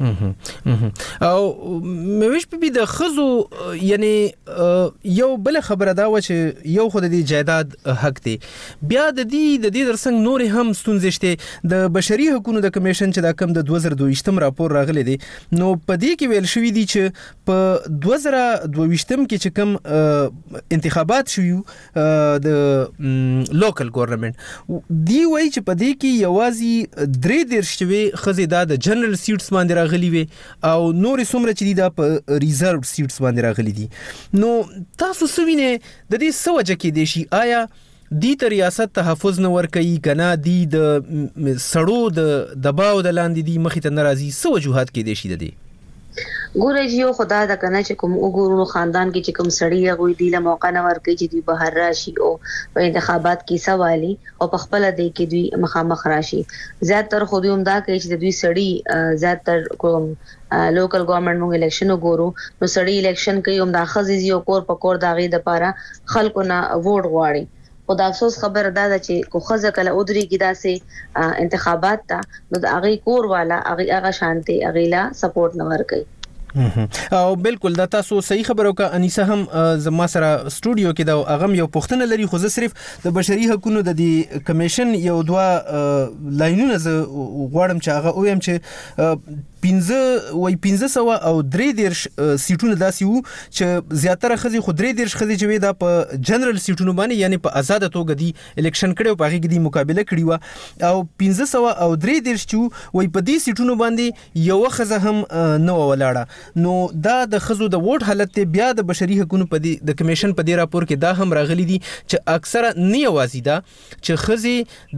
کړي او مېوش په د خزو یعنی یو بل خبره دا و چې یو خو د جایداد حق دی بیا د دې د دې درسنګ نور هم ستونزې شته د بشري حقوقو د کمیشن چې دا کم د دوه زره دوه اشتم راپور راغلی دی نو په دې کې ویل شوی دی چې په دوه زره دوه اشتم کې چې کم انتخابات شویو د لوکل ګورنمنت دی وای چې په دې کې یوازې درې درشوي خزیدا د جنرال سیټس باندې راغلي وي او نور څومره چې دا په ریزرቭ سیټس باندې راغلي دي نو تاسو سوینه د دې سوجه کې دي شي آیا دی ته ریاست تحفظ نه ورکوي کنه دی د سړو د دباو د لاندې دی مخې ته ناراضي سو وجوهات کې دي شي د دې ګورې یو خدا دا کنه چې کوم وګورو خاندان کې چې کوم سړی هغه دی له موقع نه ورکړي چې دی بهر راشي او په انتخابات کې سوالي او په خپل د کې دوی مخامخ راشي زیاتره خو دوی هم دا کوي چې دوی سړی زیاتره کوم لوکل ګورنمنت موږ الیکشن وګورو نو سړی الیکشن کوي هم دا خزيزي او کور په کور دا غي د پاره خلکو نه ووټ غواړي خو دا افسوس خبره ده چې کو خزه کله ودري کې داسې انتخابات ته نو د هغه کور والا هغه هغه شانتي هغه لا سپورټ نه ورکړي او بالکل دا تاسو صحیح خبرو کا انیسه هم زما سره سټوډیو کې دا اغم یو پښتنه لري خو زه صرف د بشري حقوقو د دې کمیشن یو دوا لاینونه ز غواړم چې هغه ویم چې پنځه وای پنځه سو او درې دیرش سیټونه داسي وو چې زیاتره خزي خو درې دیرش خزي چې دا په جنرال سیټونو باندې یعنی په آزاد توګه دی الیکشن کړي او په هغه کې دی مقابله کړي و او پنځه سو او درې دیرش چې وای په دې سیټونو باندې یو خزه هم نو ولاړه نو دا د خزو د ووټ حالت بیا د بشري حقوقو په دې د کمیشن په دې راپور کې دا هم راغلي دي چې اکثره نه یوازې دا چې خزي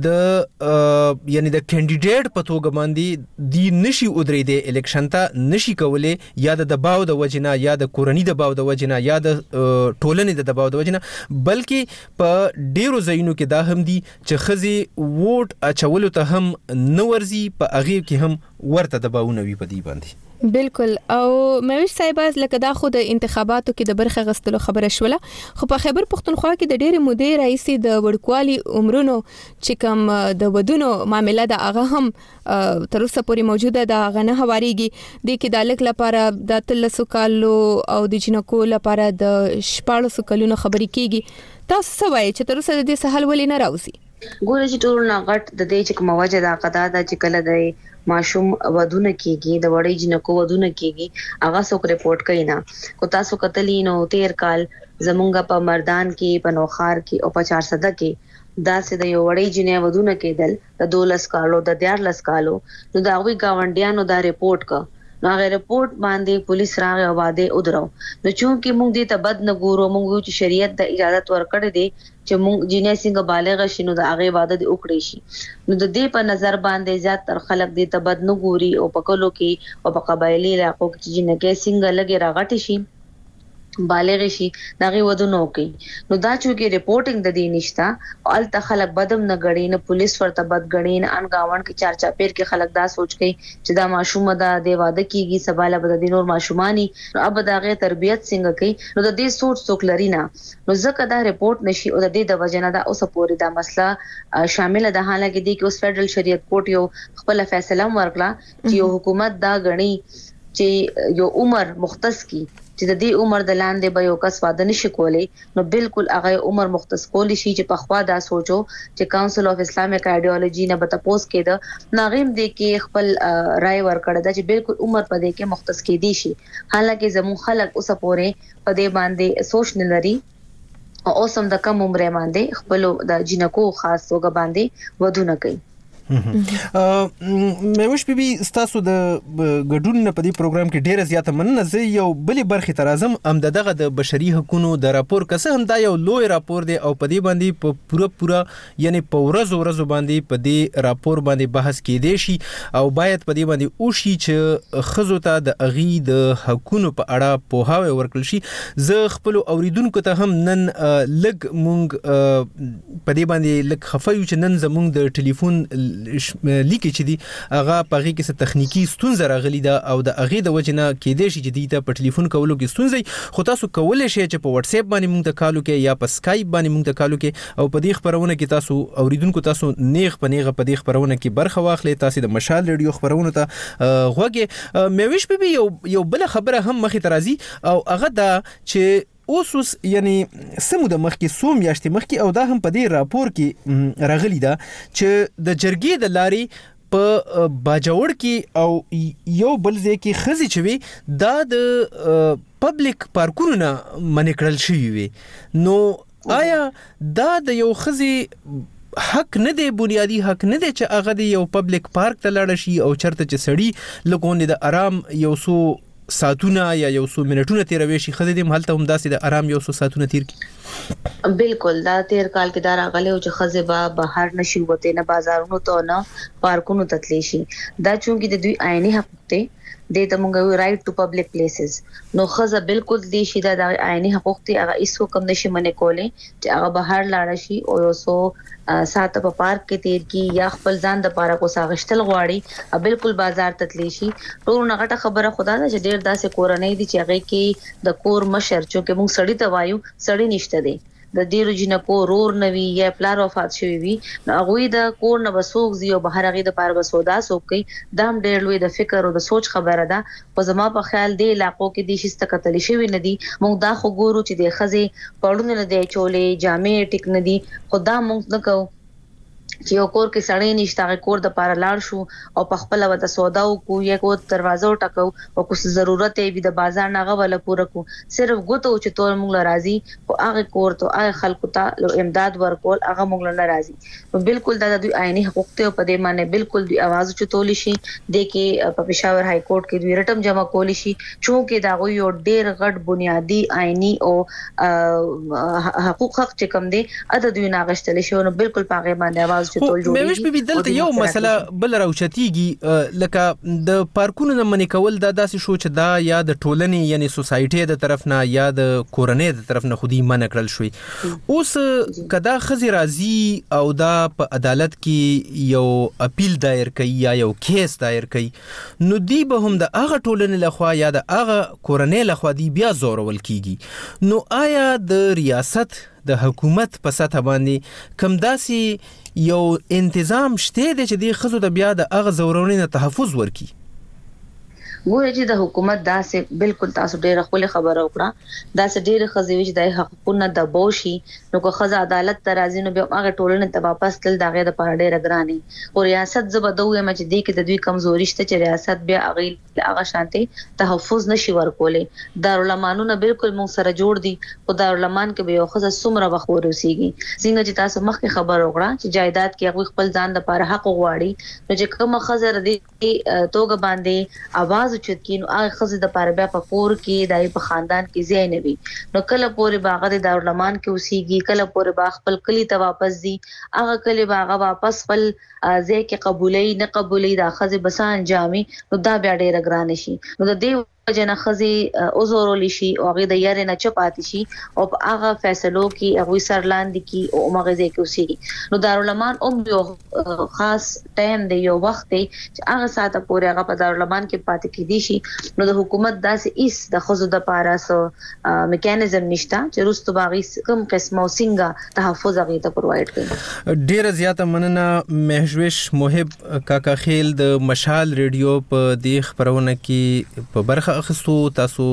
د یعنی د کینډیډیټ په توګه باندې دی نشي ودرې الیکشن ته نشي کولای یا د دباو د وجنه یا د کورنۍ دباو د وجنه یا د ټولنې د دباو د وجنه بلکې په ډیرو ځایونو کې دا هم دي چې خزي ووټ اچولو ته هم نورزي په اغه کې هم ورته دباونه وي په دی باندې بالکل او مېوش صاحب لکه دا خو د انتخاباتو کې د برخه غستلو خبره شوله خو په خیبر پختونخوا کې د ډېر مودې رئیسي د وړکوالي عمرونو چې کوم د ودونو معاملې د هغه هم تر اوسه پورې موجوده ده غنه هواريږي د کې د لک لپاره د تلسو کالو او د جنکو لپاره د شپاړسو کلونو خبرې کیږي تاسو څه وایي چې تر اوسه د دې سهال ولې نه راوځي ګوره چې ټول نه غټ د دې چې کوم وجه دا قدا د چې کله د ماشوم ودونه کیږي د وړي جنکو ودونه کیږي هغه څوک ریپورت کوي نه کو تاسو کتلی نو تیر کال زمونږ په مردان کې په نوخار کې او په چار صده کې دا سه د یو وړي جنې ودونه کېدل د دولس کالو د دیارلس کالو نو دا وی گاونډیانو دا ریپورت کا نو هغه ریپورت باندې پولیس راغی او واده ودرو نو چونکی موږ دې ته بد نه ګورو موږ چې شریعت د اجازه ورکړې دي چې موږ جنې څنګه بالغ شینو د هغه واده دی وکړي شي نو د دې په نظر باندې زیات تر خلک دې ته بد نه ګوري او په کلو کې او په قبایلی علاقو کې جنې کې څنګه لګي راغټي شي بالغ شي دغه ودونو کوي نو دا چې ریپورټینګ د دې نشتا ال تخلق بدم نه غړي نه پولیس ورته بد غړي نه ان گاون کې چار چا پیر کې خلک دا سوچ کوي چې دا ماشوم دا د واده کیږي سباله بد د نور ماشومانی نو اب دغه تربيت څنګه کوي نو د دې سوچ څوک لري نه نو ځکه دا ریپورت نشي او د دې د وجنه دا اوس پورې دا مسله شامل ده حالکه دي کې اوس فدرل شریعت کورټ یو خپل فیصله ورکړه چې یو حکومت دا غني چې یو عمر مختص کی چې د دې عمر د لاندې به یو کس واده نشي کولی نو بالکل هغه عمر مختص کولی شي چې په خوا دا سوچو چې کونسل اف اسلامیک ایډیالوژي نه به تاسو کېده ناغیم دې کې خپل رائے ورکړه دا چې بالکل عمر په دې کې مختص کې دي شي حالکه زمو خلک اوس پورې په دې باندې سوچ نه لري او اوسم د کم عمر باندې خپل د جنکو خاص توګه باندې ودونه کوي مېوش بیبي ستاسو د ګډون په دې پروګرام کې ډیره زیاته مننه زه یو بلې برخې تر اعظم ام دغه د بشري حقوقو د راپور کسه هم دا یو لوی راپور دی او په دې باندې په پوره پوره یعنی په ورځ ورځ باندې په دې راپور باندې بحث کېدی شي او باید په دې باندې او شي چې خزو ته د اغي د حقوقو په اړه پوهاوی ورکړل شي زه خپل اوریدونکو ته هم نن لګ مونږ په دې باندې لګ خفایو چې نن زمونږ د ټلیفون لیکي چې دی هغه پغې کې څه تخنیکی ستونزه راغلی دا او د هغه د وجنه کې د شي جديده په ټلیفون کولو کې ستونزه خو تاسو کولای شئ چې په واتس اپ باندې مونږ ته کالو کې یا په اسکایپ باندې مونږ ته کالو کې او په دې خبرونه کې تاسو اوریدونکو تاسو نیغ په نیغه په دې خبرونه کې برخه واخلئ تاسو د مشال ریډیو خبرونه ته غوږی مېوش به یو یو بل خبره هم مخې ترازی او هغه دا چې اوسوس یعنی سمو د مخ کې سوم یاشتي مخ کې او دا هم په دې راپور کې راغلی دا چې د جرګې د لاري په باجوړ کې او یو بل ځای کې خزي چوي دا د پبلک پارکونو نه منکړل شي وي نو آیا دا د یو خزي حق نه دی بنیادی حق نه دی چې هغه د یو پبلک پارک ته لاړ شي او چرته چې سړی لګونه د آرام یو سو ساتونه یا یو سو منټونه تیروي شي خزه دې مهلته هم داسې د آرام یو سو ساتونه تیر کی بالکل دا تیر کال کې دا راغلی او چې خزه با بهر نشي وته نه بازارونو ته نه پارکونو ته تلی شي دا چونکی د دوی عیني حق ته د ته مونږ رائټ ټو پبلک پلیسز نو خزه بالکل دې شي دا د عیني حقوق ته هغه ایسو کم نشي منې کولې چې هغه بهر لاړ شي او یو سو ساته په پارک کې تیر کی یا خپل ځان د پاره کو ساغشتل غواړي بالکل بازار تتلی شي ټول نغټه خبره خدا دا چې ډیر داسې کورنۍ دي چې هغه کې د کور مشر چې موږ سړی ته وایو سړی نشته دی د ډیرو جنکو رور نوي یا پلار وفات شوی وي نو هغه د کور نه بسوک زیو بهر هغه د پاره بسودا سوکي دام ډیر لوی د فکر او د سوچ خبره ده په زما په خیال دی علاقو کې د شسته قتل شوی نه دي موږ دا خو ګورو چې د خزي پړونه نه دی چولې جامې ټیک نه دي خدا موږ نه کو چې یو کور کې سړی نشته هغه کور د پاره لاړ شو او په خپل وته سودا او کو یا کو دروازه ټکو او کوم ضرورت یې د بازار نه غوړل پوره کو صرف ګوتو چې تور موږ راضي او هغه کور ته هغه خلکو ته امداد ورکول هغه موږ نه راضي نو بالکل دا د دوی عیني حقوق ته په دې معنی بالکل دوی आवाज چتول شي د کې په پېښور های کورټ کې دوی رټم جمع کول شي چې دا یو ډېر غټ بنیادی عیني او حقوق حق چې کوم دي اته دوی ناغشتل شي نو بالکل پاغه باندې आवाज مېوش په دلته یو مسله بل راوچتيږي لکه د پارکونو نه منې کول دا داسې شو چې دا یا د ټولنې یعنی سوسایټي د طرف نه یا د کورنۍ د طرف نه خودي منع کړل شوی اوس کدا خزي راضي او دا په عدالت کې یو اپیل دایر کوي یا یو کیس دایر کوي نو دی به هم د هغه ټولنې لخوا یا د هغه کورنۍ لخوا دی بیا زورول کیږي نو آیا د ریاست د حکومت په سطح باندې کم داسي یو انتظام شته چې د خزو د بیا د اغه زورونې نه تحفظ ورکي ګوره چې د حکومت داسې بالکل تاسو ډېر خپل خبره وکړه داسې ډېر خزي وچ د حقوقونه د بوشي نو کو خزه عدالت ته راځي نو بیا هغه ټولنه ته واپس تل دغه د پاره ډېر غراني او ریاست زبدوي مچ دي کې د دوی کمزوري شته چې ریاست بیا هغه هغه شانتي تحفظ نشي ورکولې دارالمانونه بالکل مون سره جوړ دي او دارالمان کې به یو خزه سمره وخور وسیږي څنګه چې تاسو مخکې خبر وکړه چې جایداد کې هغه خپل ځان د پاره حق غواړي نو چې کوم خزه ردي توګه باندې आवाज چتکین او هغه خزه د پاره بیا په کور کې دای په خاندان کې ځای نه وي نو کله پورې باغ د دارالمان کې اوسېږي کله پورې باغ خپل کلی ته واپس دي هغه کلی باغ واپس خپل ځای کې قبولې نه قبولې د خزه بسان جامي نو دا بیا ډېر ګران شي نو د دې جنا خزي اوزورول شي او هغه د یاره نه چپات شي او هغه فیصلو کې هغه سرلاند کی او مغزه کې اوسېږي نو دارالمان اوم یو خاص ټایم دی یو وخت دی چې هغه ساته پورې هغه په دارالمان کې پاتې کېدي شي نو د حکومت داسې ایس د خزو د پاره سو میکانیزم نشته چې رستو باغی کوم قسمه څنګه تحفظ هغه ته پرووايډ کړي ډیره زیاته مننه مهجوش محب کاکا خیل د مشال ریډیو په دی خبرونه کې په برخه اخستو تاسو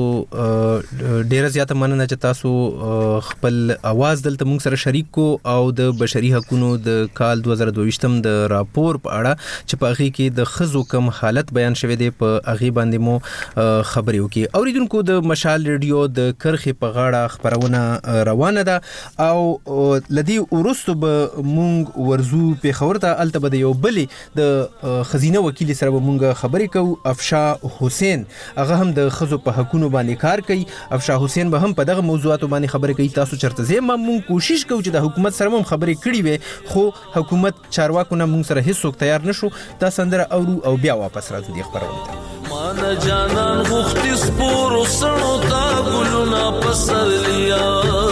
ډیره زیاته مننه چې تاسو خپل आवाज دلته موږ سره شریک کو او د بشري حقوقو د کال دوه زره دوه د راپور په اړه چې په هغه کې د خزو کم حالت بیان شوی دی په هغه باندې مو خبرې وکي اوریدونکو د مشال ریډیو د کرخي په غاړه خبرونه روانه ده او لدی ورستو به موږ ورزو په خبرته الته به یو بلې د خزینه وکیل سره به موږ خبرې کوو افشا حسین هغه هم د خزو په حقونو باندې کار کوي افشا حسین به هم په دغه موضوعاتو باندې خبرې کوي تاسو چرته زه ما مون کوشش کوو چې د حکومت سره هم خبرې کړي وي خو حکومت چارواکو نه مون سره هیڅ تیار نشو دا سندره اورو او بیا واپس راځو د خبرونه مان جانان غوختي سپور وسنو تا ګلونا پسر لیا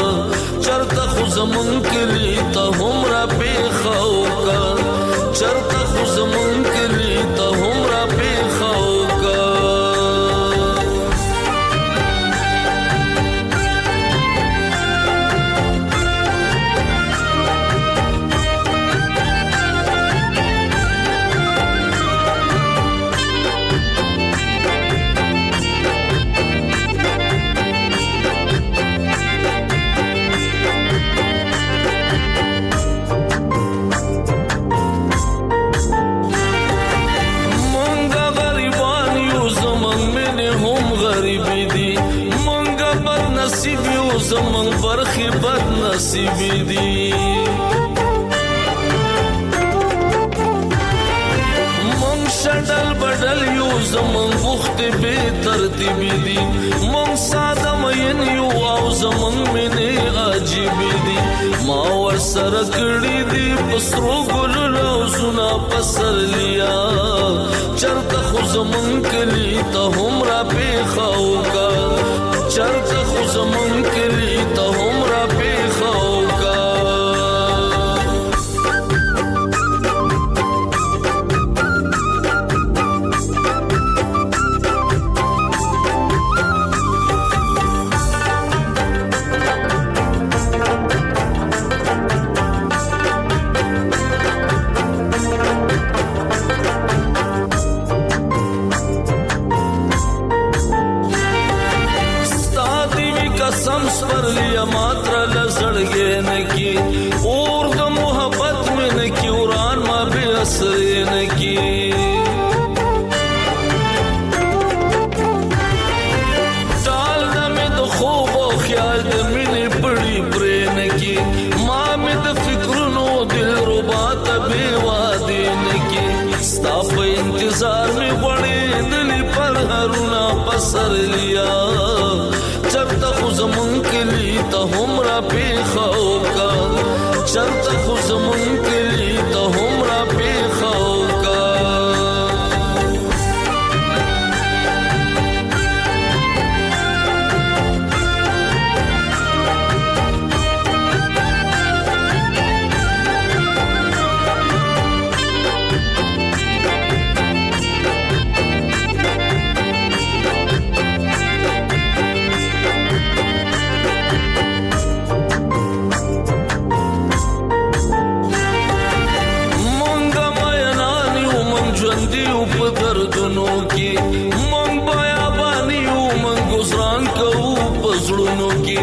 چرته خو زمون کلی ته هم را پیخاو کا چرته خو زمون کلی ته هم را پیخاو زمون برخي بد نصیب دي مون شډل بدل یو زمون وخت به ترتیب دي مون ساده مین یو او زمون منه عجیب دي ما ور سره کړی دي پسرو ګل روزنا پسر لیا چرته خو زمون کلی ته هم را پیخاو کا چرته خو زمون کلی ته هم را پیخاو کا پسر لیا چرته خو زمون کلی ته هم را پیښو کا چرته خو زمون کلی ته هم را پیښو کا دردونو کې مونږ بیا باندې یو مونږ ګزران کوو پزړونو کې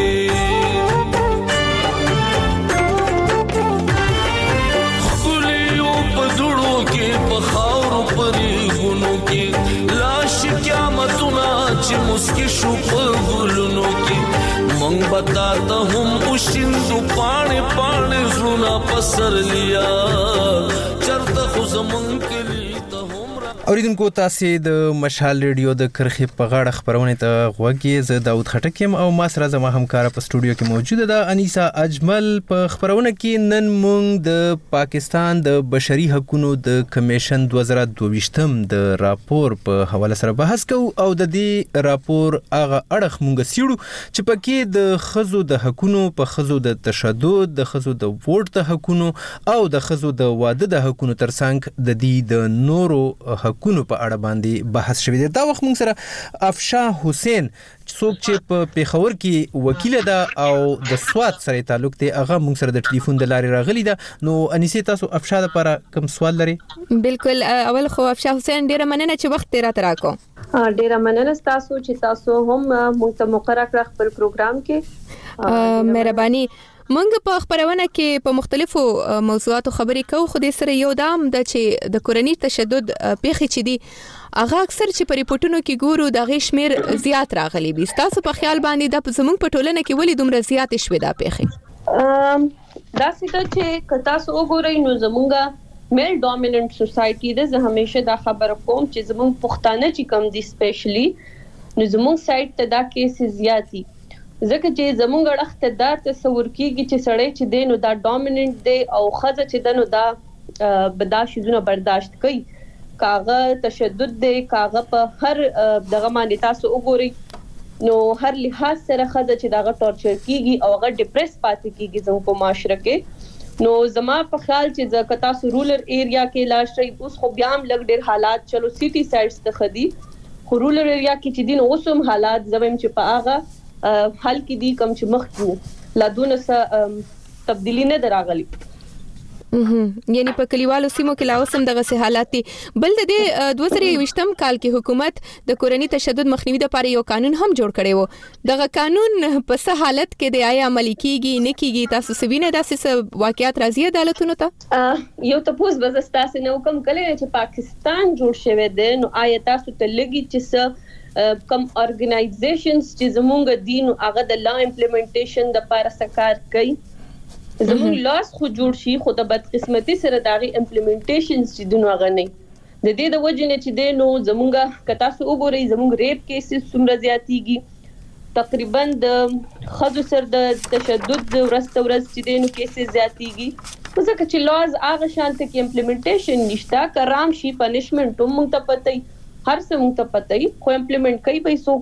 خپلیو پدړو کې په خاورو پرې غونو کې لاش قیامتونه چې مسکی شو په ګلونو کې مونږ بتا ته هم وشیندو پاڼې پاڼې زړونه پسر لیا چرته خو زمونږ کلی اوریدونکو تاسو د مشال ریډیو د کرخې په غاړه خبرونه ته غوږی زه داوود خټک يم او ما سره زما همکار په سټوډیو کې موجوده ده انیسا اجمل په خبرونه کې نن مونږ د پاکستان د بشري حقوقو د کمیشن دوه زره دوه ویشت د راپور په حواله سره بحث کوو او د دې راپور هغه اړخ مونږ سیړو چې پکې د خزو د حقوقو په خزو د تشدد د خزو د ووټ د حقوقو او د خزو د واده د حقوقو ترڅنګ د دې د نورو حقوقو په اړه باندې بحث شوی دی. دا وخت موږ سره افشا حسین څوک چې په پیښور کې وکیل ده او د سواد سره تعلق دی هغه موږ سره د ټلیفون د لارې راغلی ده. نو انیسه تاسو افشا لپاره کوم سوال لري؟ بالکل اول خو افشا حسین ډیره مننه چې وخت تیرا تراکو. ډیره مننه تاسو چې تاسو هم موږ ته مقرره کړ خپل پروګرام کې. مهرباني منګ په خبرونه کې په مختلفو موضوعاتو خبرې کوو خو د سره یو دام د چې د کورنۍ تشدد پیښې چي دي هغه اکثر چې په ریپورتونو کې ګورو د غي شمیر زیات راغلي بي. تاسو په خیال باندې د زمونږ په ټولنه کې ولې دومره زیات شوي دا پیښې؟ دا څه چې کتا سو وګورئ نو زمونږه میل ډومیننت سوسايټي ده. زه همیشه دا خبره کوم چې زمونږ پښتانه چې کم دي سپیشلی نو زمونږ سایت ته دا کیس زیاتی ځکه چې زمونږ اړخته دا تصور کیږي چې سړی چې دی نو دا ډومیننت دی او خزه چې دی نو دا بداشي زونه برداشت کوي کاغه تشدد دی کاغه په هر دغه باندې تاسو وګورئ نو هر لحاظ سره خزه چې داغه ټورچر کیږي او هغه ډیپریس پاتې کیږي زموږ په معاشره کې. نو زما په خیال چې ځکه تاسو رولر ایریا کې لاشي اوس خو بیا هم لګ ډیر حالات چلو سیټي سایډز ته خدي خو رولر ایریا کې چې دین اوسم حالات زموږ چې په هغه حل کې دي کم چې مخ کې لا دونه څه تبدیلی نه دراغلي. یعنی په کلیوالو سیمو کې لا اوسم دغه سه حالات دي. بل د دې دوه زره یوویشتم کال کې حکومت د کورنۍ تشدد مخنیوي لپاره یو قانون هم جوړ کړی وو. دغه قانون په څه حالت کې د آیا عملي کیږي نه کیږي تاسو سوینه داسې واقعیت راځي عدالتونو ته؟ یو تاسو بزستاسه نو کوم کله چې پاکستان جوړ شوی دی نو آیا تاسو ته لګي چې څه کم ارګنایزیشنز چې زمونږ دین او هغه د لا امپلیمنټیشن د لپاره سکار کوي زمونږ لاس خو جوړ شي خو د بدقسمتي سره داغي امپلیمنټیشنز چې دونه غني د دې د وجه نه چې د نو زمونږ کتا سو وګورئ زمونږ ریپ کیسز څومره زیاتیږي تقریبا د خزو سر د تشدد د ورځ ورځ چې د نو کیسز زیاتیږي ځکه چې لاز هغه شانته کې امپلیمنټیشن نشته کرام شي پنیشمنت هم ته پته هر څه مونږ ته پته ای خو امپلیمنٹ کوي پیسو.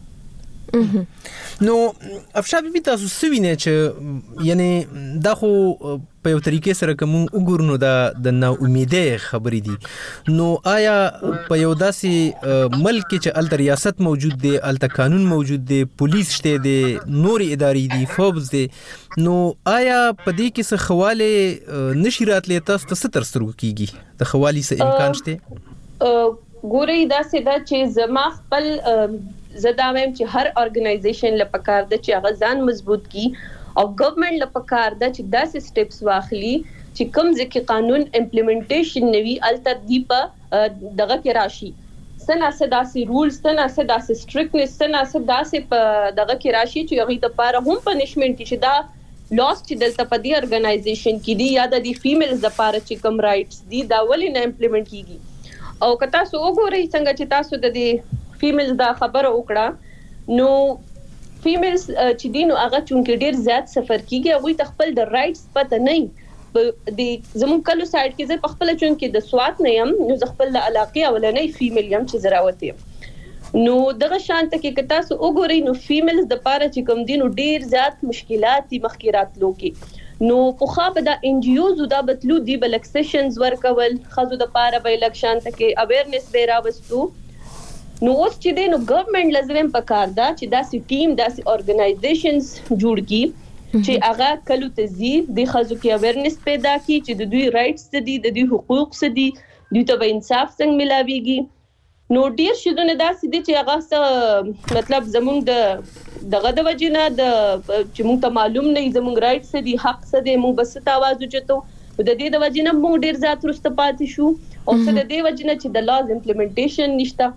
نو افشا بي تاسو سوینه چې یعنی دا خو په یو طریقې سره کوم وګورنو دا د نا امیدې خبرې دي نو آیا په یو داسې ملک چې ال ریاست موجود دی ال قانون موجود دی پولیس شته دی نور ادارې دي فوبز دي نو آیا په دې کې څه خواله نشرات لې تاسو ته ستر سترګو کیږي د خوالي څه امکان شته؟ ګورې دا سدا چې زما خپل زداویم چې هر ارګنایزیشن لپاره د چې هغه ځان مضبوط کی او ګورنمنت لپاره د چې داسې سټیپس واخلي چې کوم ځکه قانون امپلیمنټیشن نوي التدیپ دغه کې راشي سنا سداسي رولز سنا سداسي سټریکټنس سنا سداسي په دغه کې راشي چې هغه د لپاره هم پنیشمنت چې دا لاس چې دلته په دې ارګنایزیشن کې دی یا د فیمیلز لپاره چې کوم رائټس دي دا ولې نه امپلیمنٹ کیږي او که تاسو وګورئ څنګه چې تاسو د دې فیمیلز دا خبره وکړه نو فیمیلز چې دي نو هغه چونکې ډیر زیات سفر کیږي هغه تخپل د رائټس پته نه د زمون کلو سایډ کې زه خپل چونکې د سوات نه يم نو زه خپل د علاقې اولنې فیمیل يم چې زراوت یم نو دغه شانت کې کتا سو وګورئ نو فیمیلز د پاره چې کوم دي نو ډیر زیات مشکلات دي مخکرات لوکي نو په خا په د ان جی اوز دا بتلو دی بل سیشنز ورکول خزو د پاره به لک شانت کې اویرنس به راوستو نو اوس چې دی نو ګورنمنت لازم پکار دا چې داسې ټیم داسې اورګنایزیشنز جوړ کی چې هغه کلو تزي د خزو کې اویرنس پیدا کی چې د دوی رائټس دي د دوی حقوق دي دوی ته انصاف څنګه ملاويږي نو ډیر شیدونه داسې دي چې هغه مطلب زمونږ د دغه د وجنه د چې موږ ته معلوم نه زمونږ رائټس دي حق څه دي موږ بس ته आवाज وچتو د دې د وجنه موږ ډیر زیات رسته پاتې شو او څه د دې وجنه چې د لاز امپلیمنټیشن نشته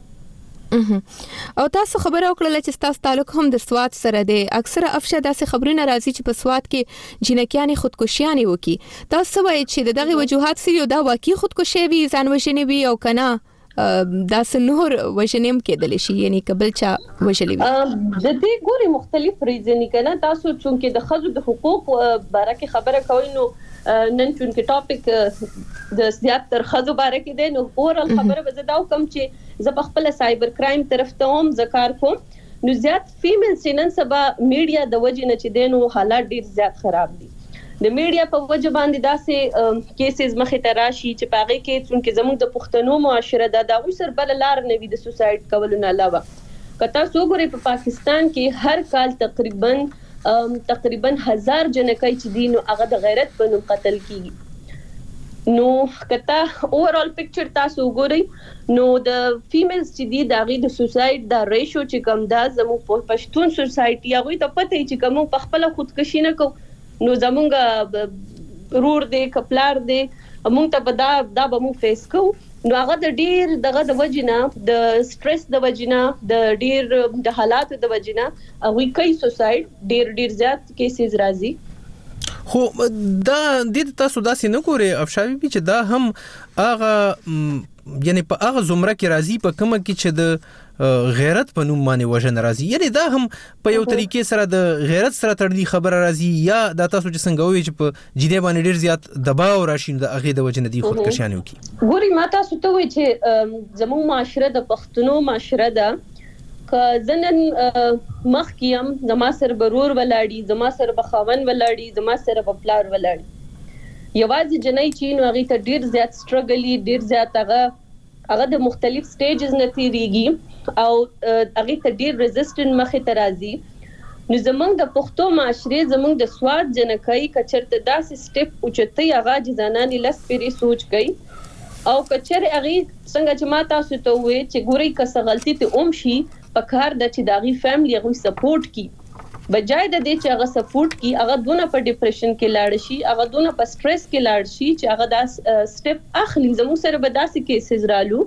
او تاسو خبره وکړه چې تاسو تعلق هم د سواد سره دی اکثره افشه داسې خبرونه راځي چې په سواد کې جنکیانی خودکشیانی وکي تاسو وایي چې دغه وجوهات سری دا واقعي خودکشي وي ځان وژنې وي او کنه دا سنور وژنیم کېدل شي یعنی قبل چا وژلې وي د دې ګوري مختلف ریزن کنه تاسو چونکې د خزو د حقوق باره کې خبره کوي نو نن چونکې ټاپک د زیات تر خزو باره کې دی نو اورل خبره به زدا کوم چې ز په خپل سایبر کرایم طرف ته هم ذکر کوم نو زیات فیمیل سینن سبا میډیا د وجې نه چې دینو حالات ډیر زیات خراب دي د میډیا په وجه باندې داسې کیسز مخه تراشي چې پاغي کې څونکې زموږ د پښتنو معاشره د داوی سر بل لار نه وي د سوساید کولو نه علاوه کته سو ګوري په پاکستان کې هر کال تقریبا تقریبا هزار جنکای چې دینو هغه د غیرت په نوم قتل کیږي نو کته اوورال پکچر تاسو ګوري نو د فیمیلز چې دي د غي د سوساید د ریشو چې کم دا زموږ په پښتون سوسایټي هغه ته پته چې کوم په خپل خودکشي نه کو نو زمونږ رور دی کپلار دی مونږ ته به دا دا به مونږ فیس کوو نو هغه د ډیر دغه د وجنه د سټرس د وجنه د ډیر د حالات د وجنه هغه کوي سوساید ډیر ډیر زیات کیسز راځي خو دا د تاسو داسې نه ګوري افشاوي چې دا هم هغه یعنی په هغه زمره کې راځي په کومه کې چې د غیرت په نوم باندې وژن راځي یعنی دا هم په یو طریقې سره د غیرت سره تړلې خبره راځي یا دا تاسو چې څنګه وایي چې په جدي باندې ډیر زیات دباو راشي د هغه د وجنه دی خودکشیانه وکي ګوري ما تاسو ته وایي چې زموږ معاشره د پښتنو معاشره ده ک زنن مخ کیم زما سر برور ولاړی زما سر بخاون ولاړی زما سر پپلار ولاړی یوازې جنۍ چې نو هغه ته ډیر زیات سټرګل ډیر زیات هغه هغه د مختلف سټیجز نه تیریږي او هغه ته ډیر ریزिस्टنت مخه ترازی نو زمونږ د پښتو معاشره زمونږ د سواد جنکای کچرته داسې سټپ اوچتي هغه ځانانی لس پیری سوچ گئی او کچره هغه څنګه چې ما تاسو ته وې چې ګوري کس غلطی ته اوم شي په کار د چې داغي فیملی هغه سپورټ کی بجای د دې چې هغه سپورټ کی هغه دونه په ډیپریشن کې لاړ شي هغه دونه په سټرس کې لاړ شي چې هغه داس سټپ اخلي زموږ سره به داسې کیسز رالو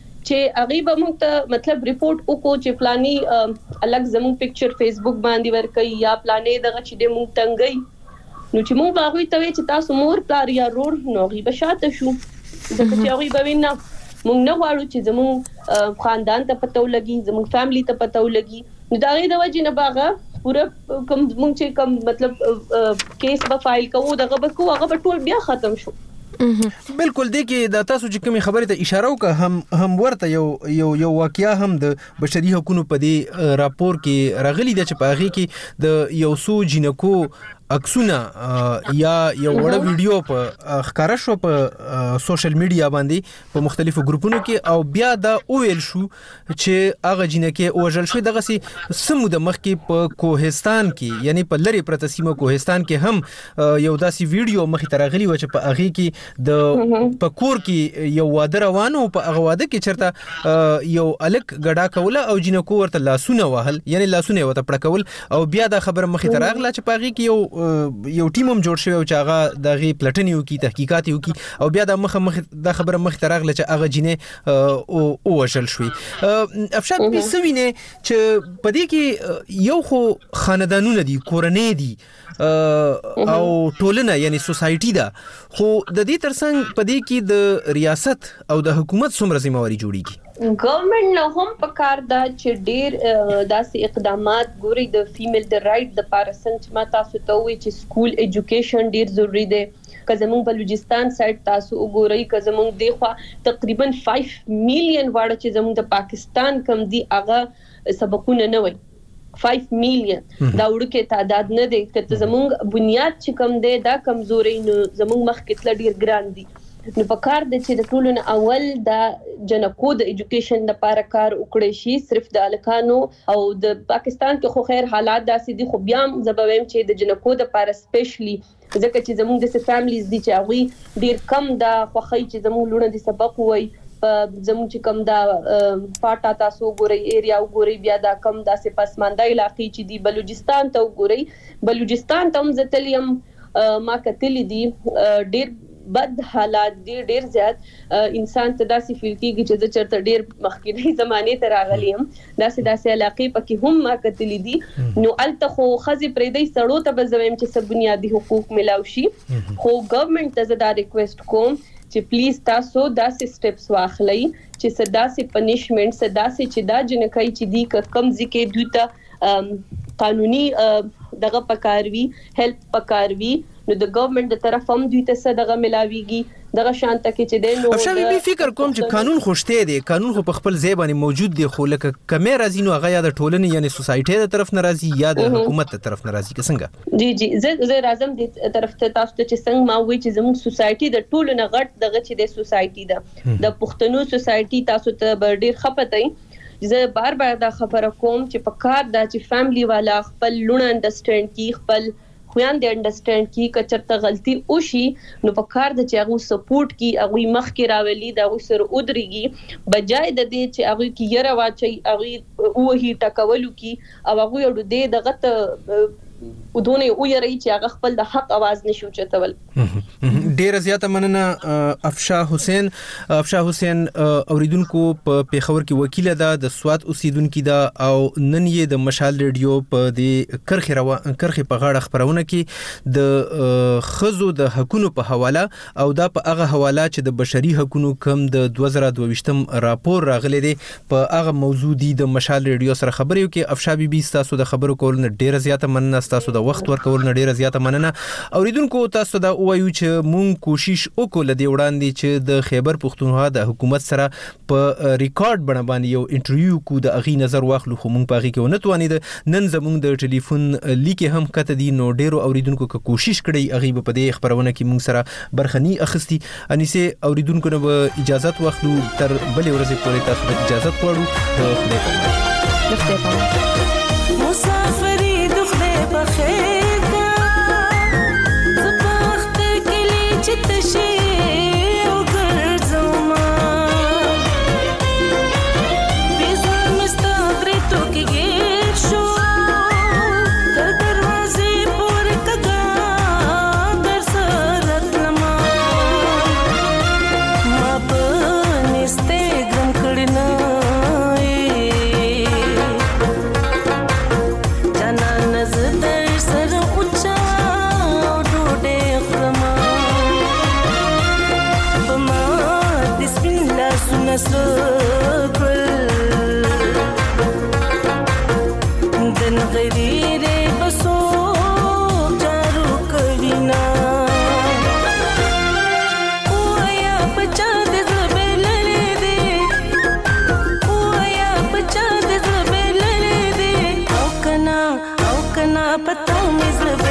چې هغه به موږ ته مطلب ریپورت وکړو چې فلاني الګ زموږ پکچر فیسبوک باندې ورکړي یا پلانې دغه چې د موږ تنګي نو چې موږ هغه ته وی چې تاسو مور پلار یا رور نو غي بشاته شو ځکه چې هغه به وینا موږ نه غواړو چې زموږ خاندان ته پته ولګي زموږ فیملی ته پته ولګي نو دا غي د وجې نه باغه پورا کوم موږ چې کوم مطلب کیس به فایل کوو دغه به کوو هغه به ټول بیا ختم شو بالکل دی کې د تاسو چې کومه خبره ته اشاره وکړه هم هم ورته یو یو یو واقعیا هم د بشري حقوقو په دې راپور کې راغلي د چې په هغه کې د یو سو جنکو عکسونه یا یو وړ ویډیو په ښکارا شو په سوشل میډیا باندې په مختلفو ګروپونو کې او بیا دا اویل شو چې هغه جنکه اوجل شو دغه سي سمو د مخ کې په کوهستان کې یعنی په لری پرتسیمه کوهستان کې هم یو داسي ویډیو مخ ترغلی و چې په هغه کې د پکور کې یو واده روانو په هغه واده کې چرته یو الک غډا کوله او جنکو ورته لاسونه وهل یعنی لاسونه وته پړکول او بیا دا خبر مخ ترغله چې په هغه کې یو یو ټیم هم جوړ شوی او چې هغه دغه پلټنیو کی تحقیقات یو کی او بیا د مخ مخ د خبره مخ ترغله چې هغه جنې او او وشل شوی افشار په سوینه چې پدې کې یو خو خاندانونه دي کورنۍ دي او ټولنه یعنی سوسایټي ده خو د دې ترڅنګ پدې کې د ریاست او د حکومت څومره ذمہواری جوړیږي ګورنمنت نه هم پکار دا چې ډیر داسې اقدامات ګوري د فیمیل د رائټ د لپاره څنګه ما تاسو ته وی چې سکول ایجوکیشن ډیر ضروری دی. که زموږ بلوچستان سایډ تاسو وګورئ که زموږ دی خو تقریبا پنځه میلیون واړه چې زموږ د پاکستان کم دی هغه سبقونه نه وي. پنځه میلیون دا وړکه تعداد نه دی. که زموږ بنیاد چې کم دی دا کمزوري نو زموږ مخ کې تل ډیر ګران دي. نو پکار د چې د ټولو نه اول د جنکو د ایجوکیشن لپاره کار وکړي شي صرف د الکانو او د پاکستان کې خو خیر حالات داسې دي خو بیا زبویم چې د جنکو د لپاره سپیشلی ځکه چې زموږ د فیملیز دي چې هغه ډیر کم دا خوخی چې زموږ لونه دي سبق وای زموږ چې کم دا پاټا تاسو ګوري ایریا وګوري بیا دا کم داسې پسمانده علاقې چې دی بلوچستان ته وګوري بلوچستان ته هم زتلیم ما کتلی دي ډیر بد حالات دي ډیر زیات انسان ته داسې فیل کیږي چې د چرته ډیر مخکینی زمانه ته راغلی هم داسې داسې علاقې پکې هم ما کتلی دي. نو الته خو خزي پرېدې سړو ته بزویم چې سب بنیادی حقوق ملاو شي خو ګورنمنت ته زدا ریکوست کوم چې پلیز تاسو داسې سټیپس واخلئ چې صدا سي پنیشمنت صدا سي چې دا جنکای چې دی کم ځکه دوی ته قانوني دغه پکاروي هیلپ پکاروي نو د ګورنمنت د طرف هم دوی ته صدغه ملاويږي دغه شانته کې چې د نو افشا بي فکر کوم چې قانون خوشته دی قانون خو په خپل ځای باندې موجود دی خو لکه کمه راځي نو هغه یا د ټولنې یعنی سوسایټي د طرف ناراضي یا د حکومت د طرف ناراضي څنګه جی جی زه زه راځم د طرف ته تاسو ته چې څنګه ما وی چې زموږ سوسایټي د ټولو نه غټ دغه چې د سوسایټي ده د پښتنو سوسایټي تاسو ته ډیر خپتای زه بار بار دا خبره کوم چې په کار دا چې فیملی والا خپل لونه انډرسټینډ کی خپل خوان دې انډرسټینډ کی کچرته غلطي وشي نو په کار د چې هغه سپورټ کی هغه مخ کې راولي دا هغه سر ودرېږي بجای د دې چې هغه کی یره واچي هغه وਹੀ ټکولو کی او هغه یو دې دغه ته ودونه او یری چې هغه خپل د حق आवाज نشو چتول. ډیر زیاته مننه افشا حسین. افشا حسین اوریدونکو په پیښور کې وکیل ده د سواد اوسیدونکو ده او نن یې د مشال ریډیو په د کرخي روا کرخي په غاړه خبرونه کې د خزو د حقوقو په حواله او دا په هغه حواله چې د بشري حقوقو کم د دوه زره دوه راپور راغلی دی په هغه موضوع دی د مشال ریډیو سره خبرې وکي. افشا بي بي تاسو د خبرو کول نه ډیر زیاته مننه تاسو د وخت ورکول نه ډیره زیاته مننه. اوریدونکو تاسو دا وایو چې مونږ کوشش وکړو لدی وړاندې چې د خیبر پختونخوا د حکومت سره په ریکارډ بڼه باندې یو انټرویو کو د اغي نظر واخلو خو مونږ پاږي کې ونه توانید. نن زمونږ د ټلیفون لیکي هم کته دي نو ډیرو اوریدونکو که کوشش کړي اغي په دې خبرونه کې مونږ سره برخنی اخستي. انیسه اوریدونکو نه اجازه واخلو تر بلې ورځې پورې تاسو ته اجازه غواړو. خدای پاک خدای پاک مسافری دخله بخیر کا زبخت کلی چتشی او ګرځوما بیزار مستغری تو کې ګیر شو تر دروازې پورې کګا در سره تلما ما په نسته ګم کړنا دن غریر بسو جارو کوینا اویا بچا د زبللې دي اویا بچا د زبللې دي او کنا او کنا پتا مې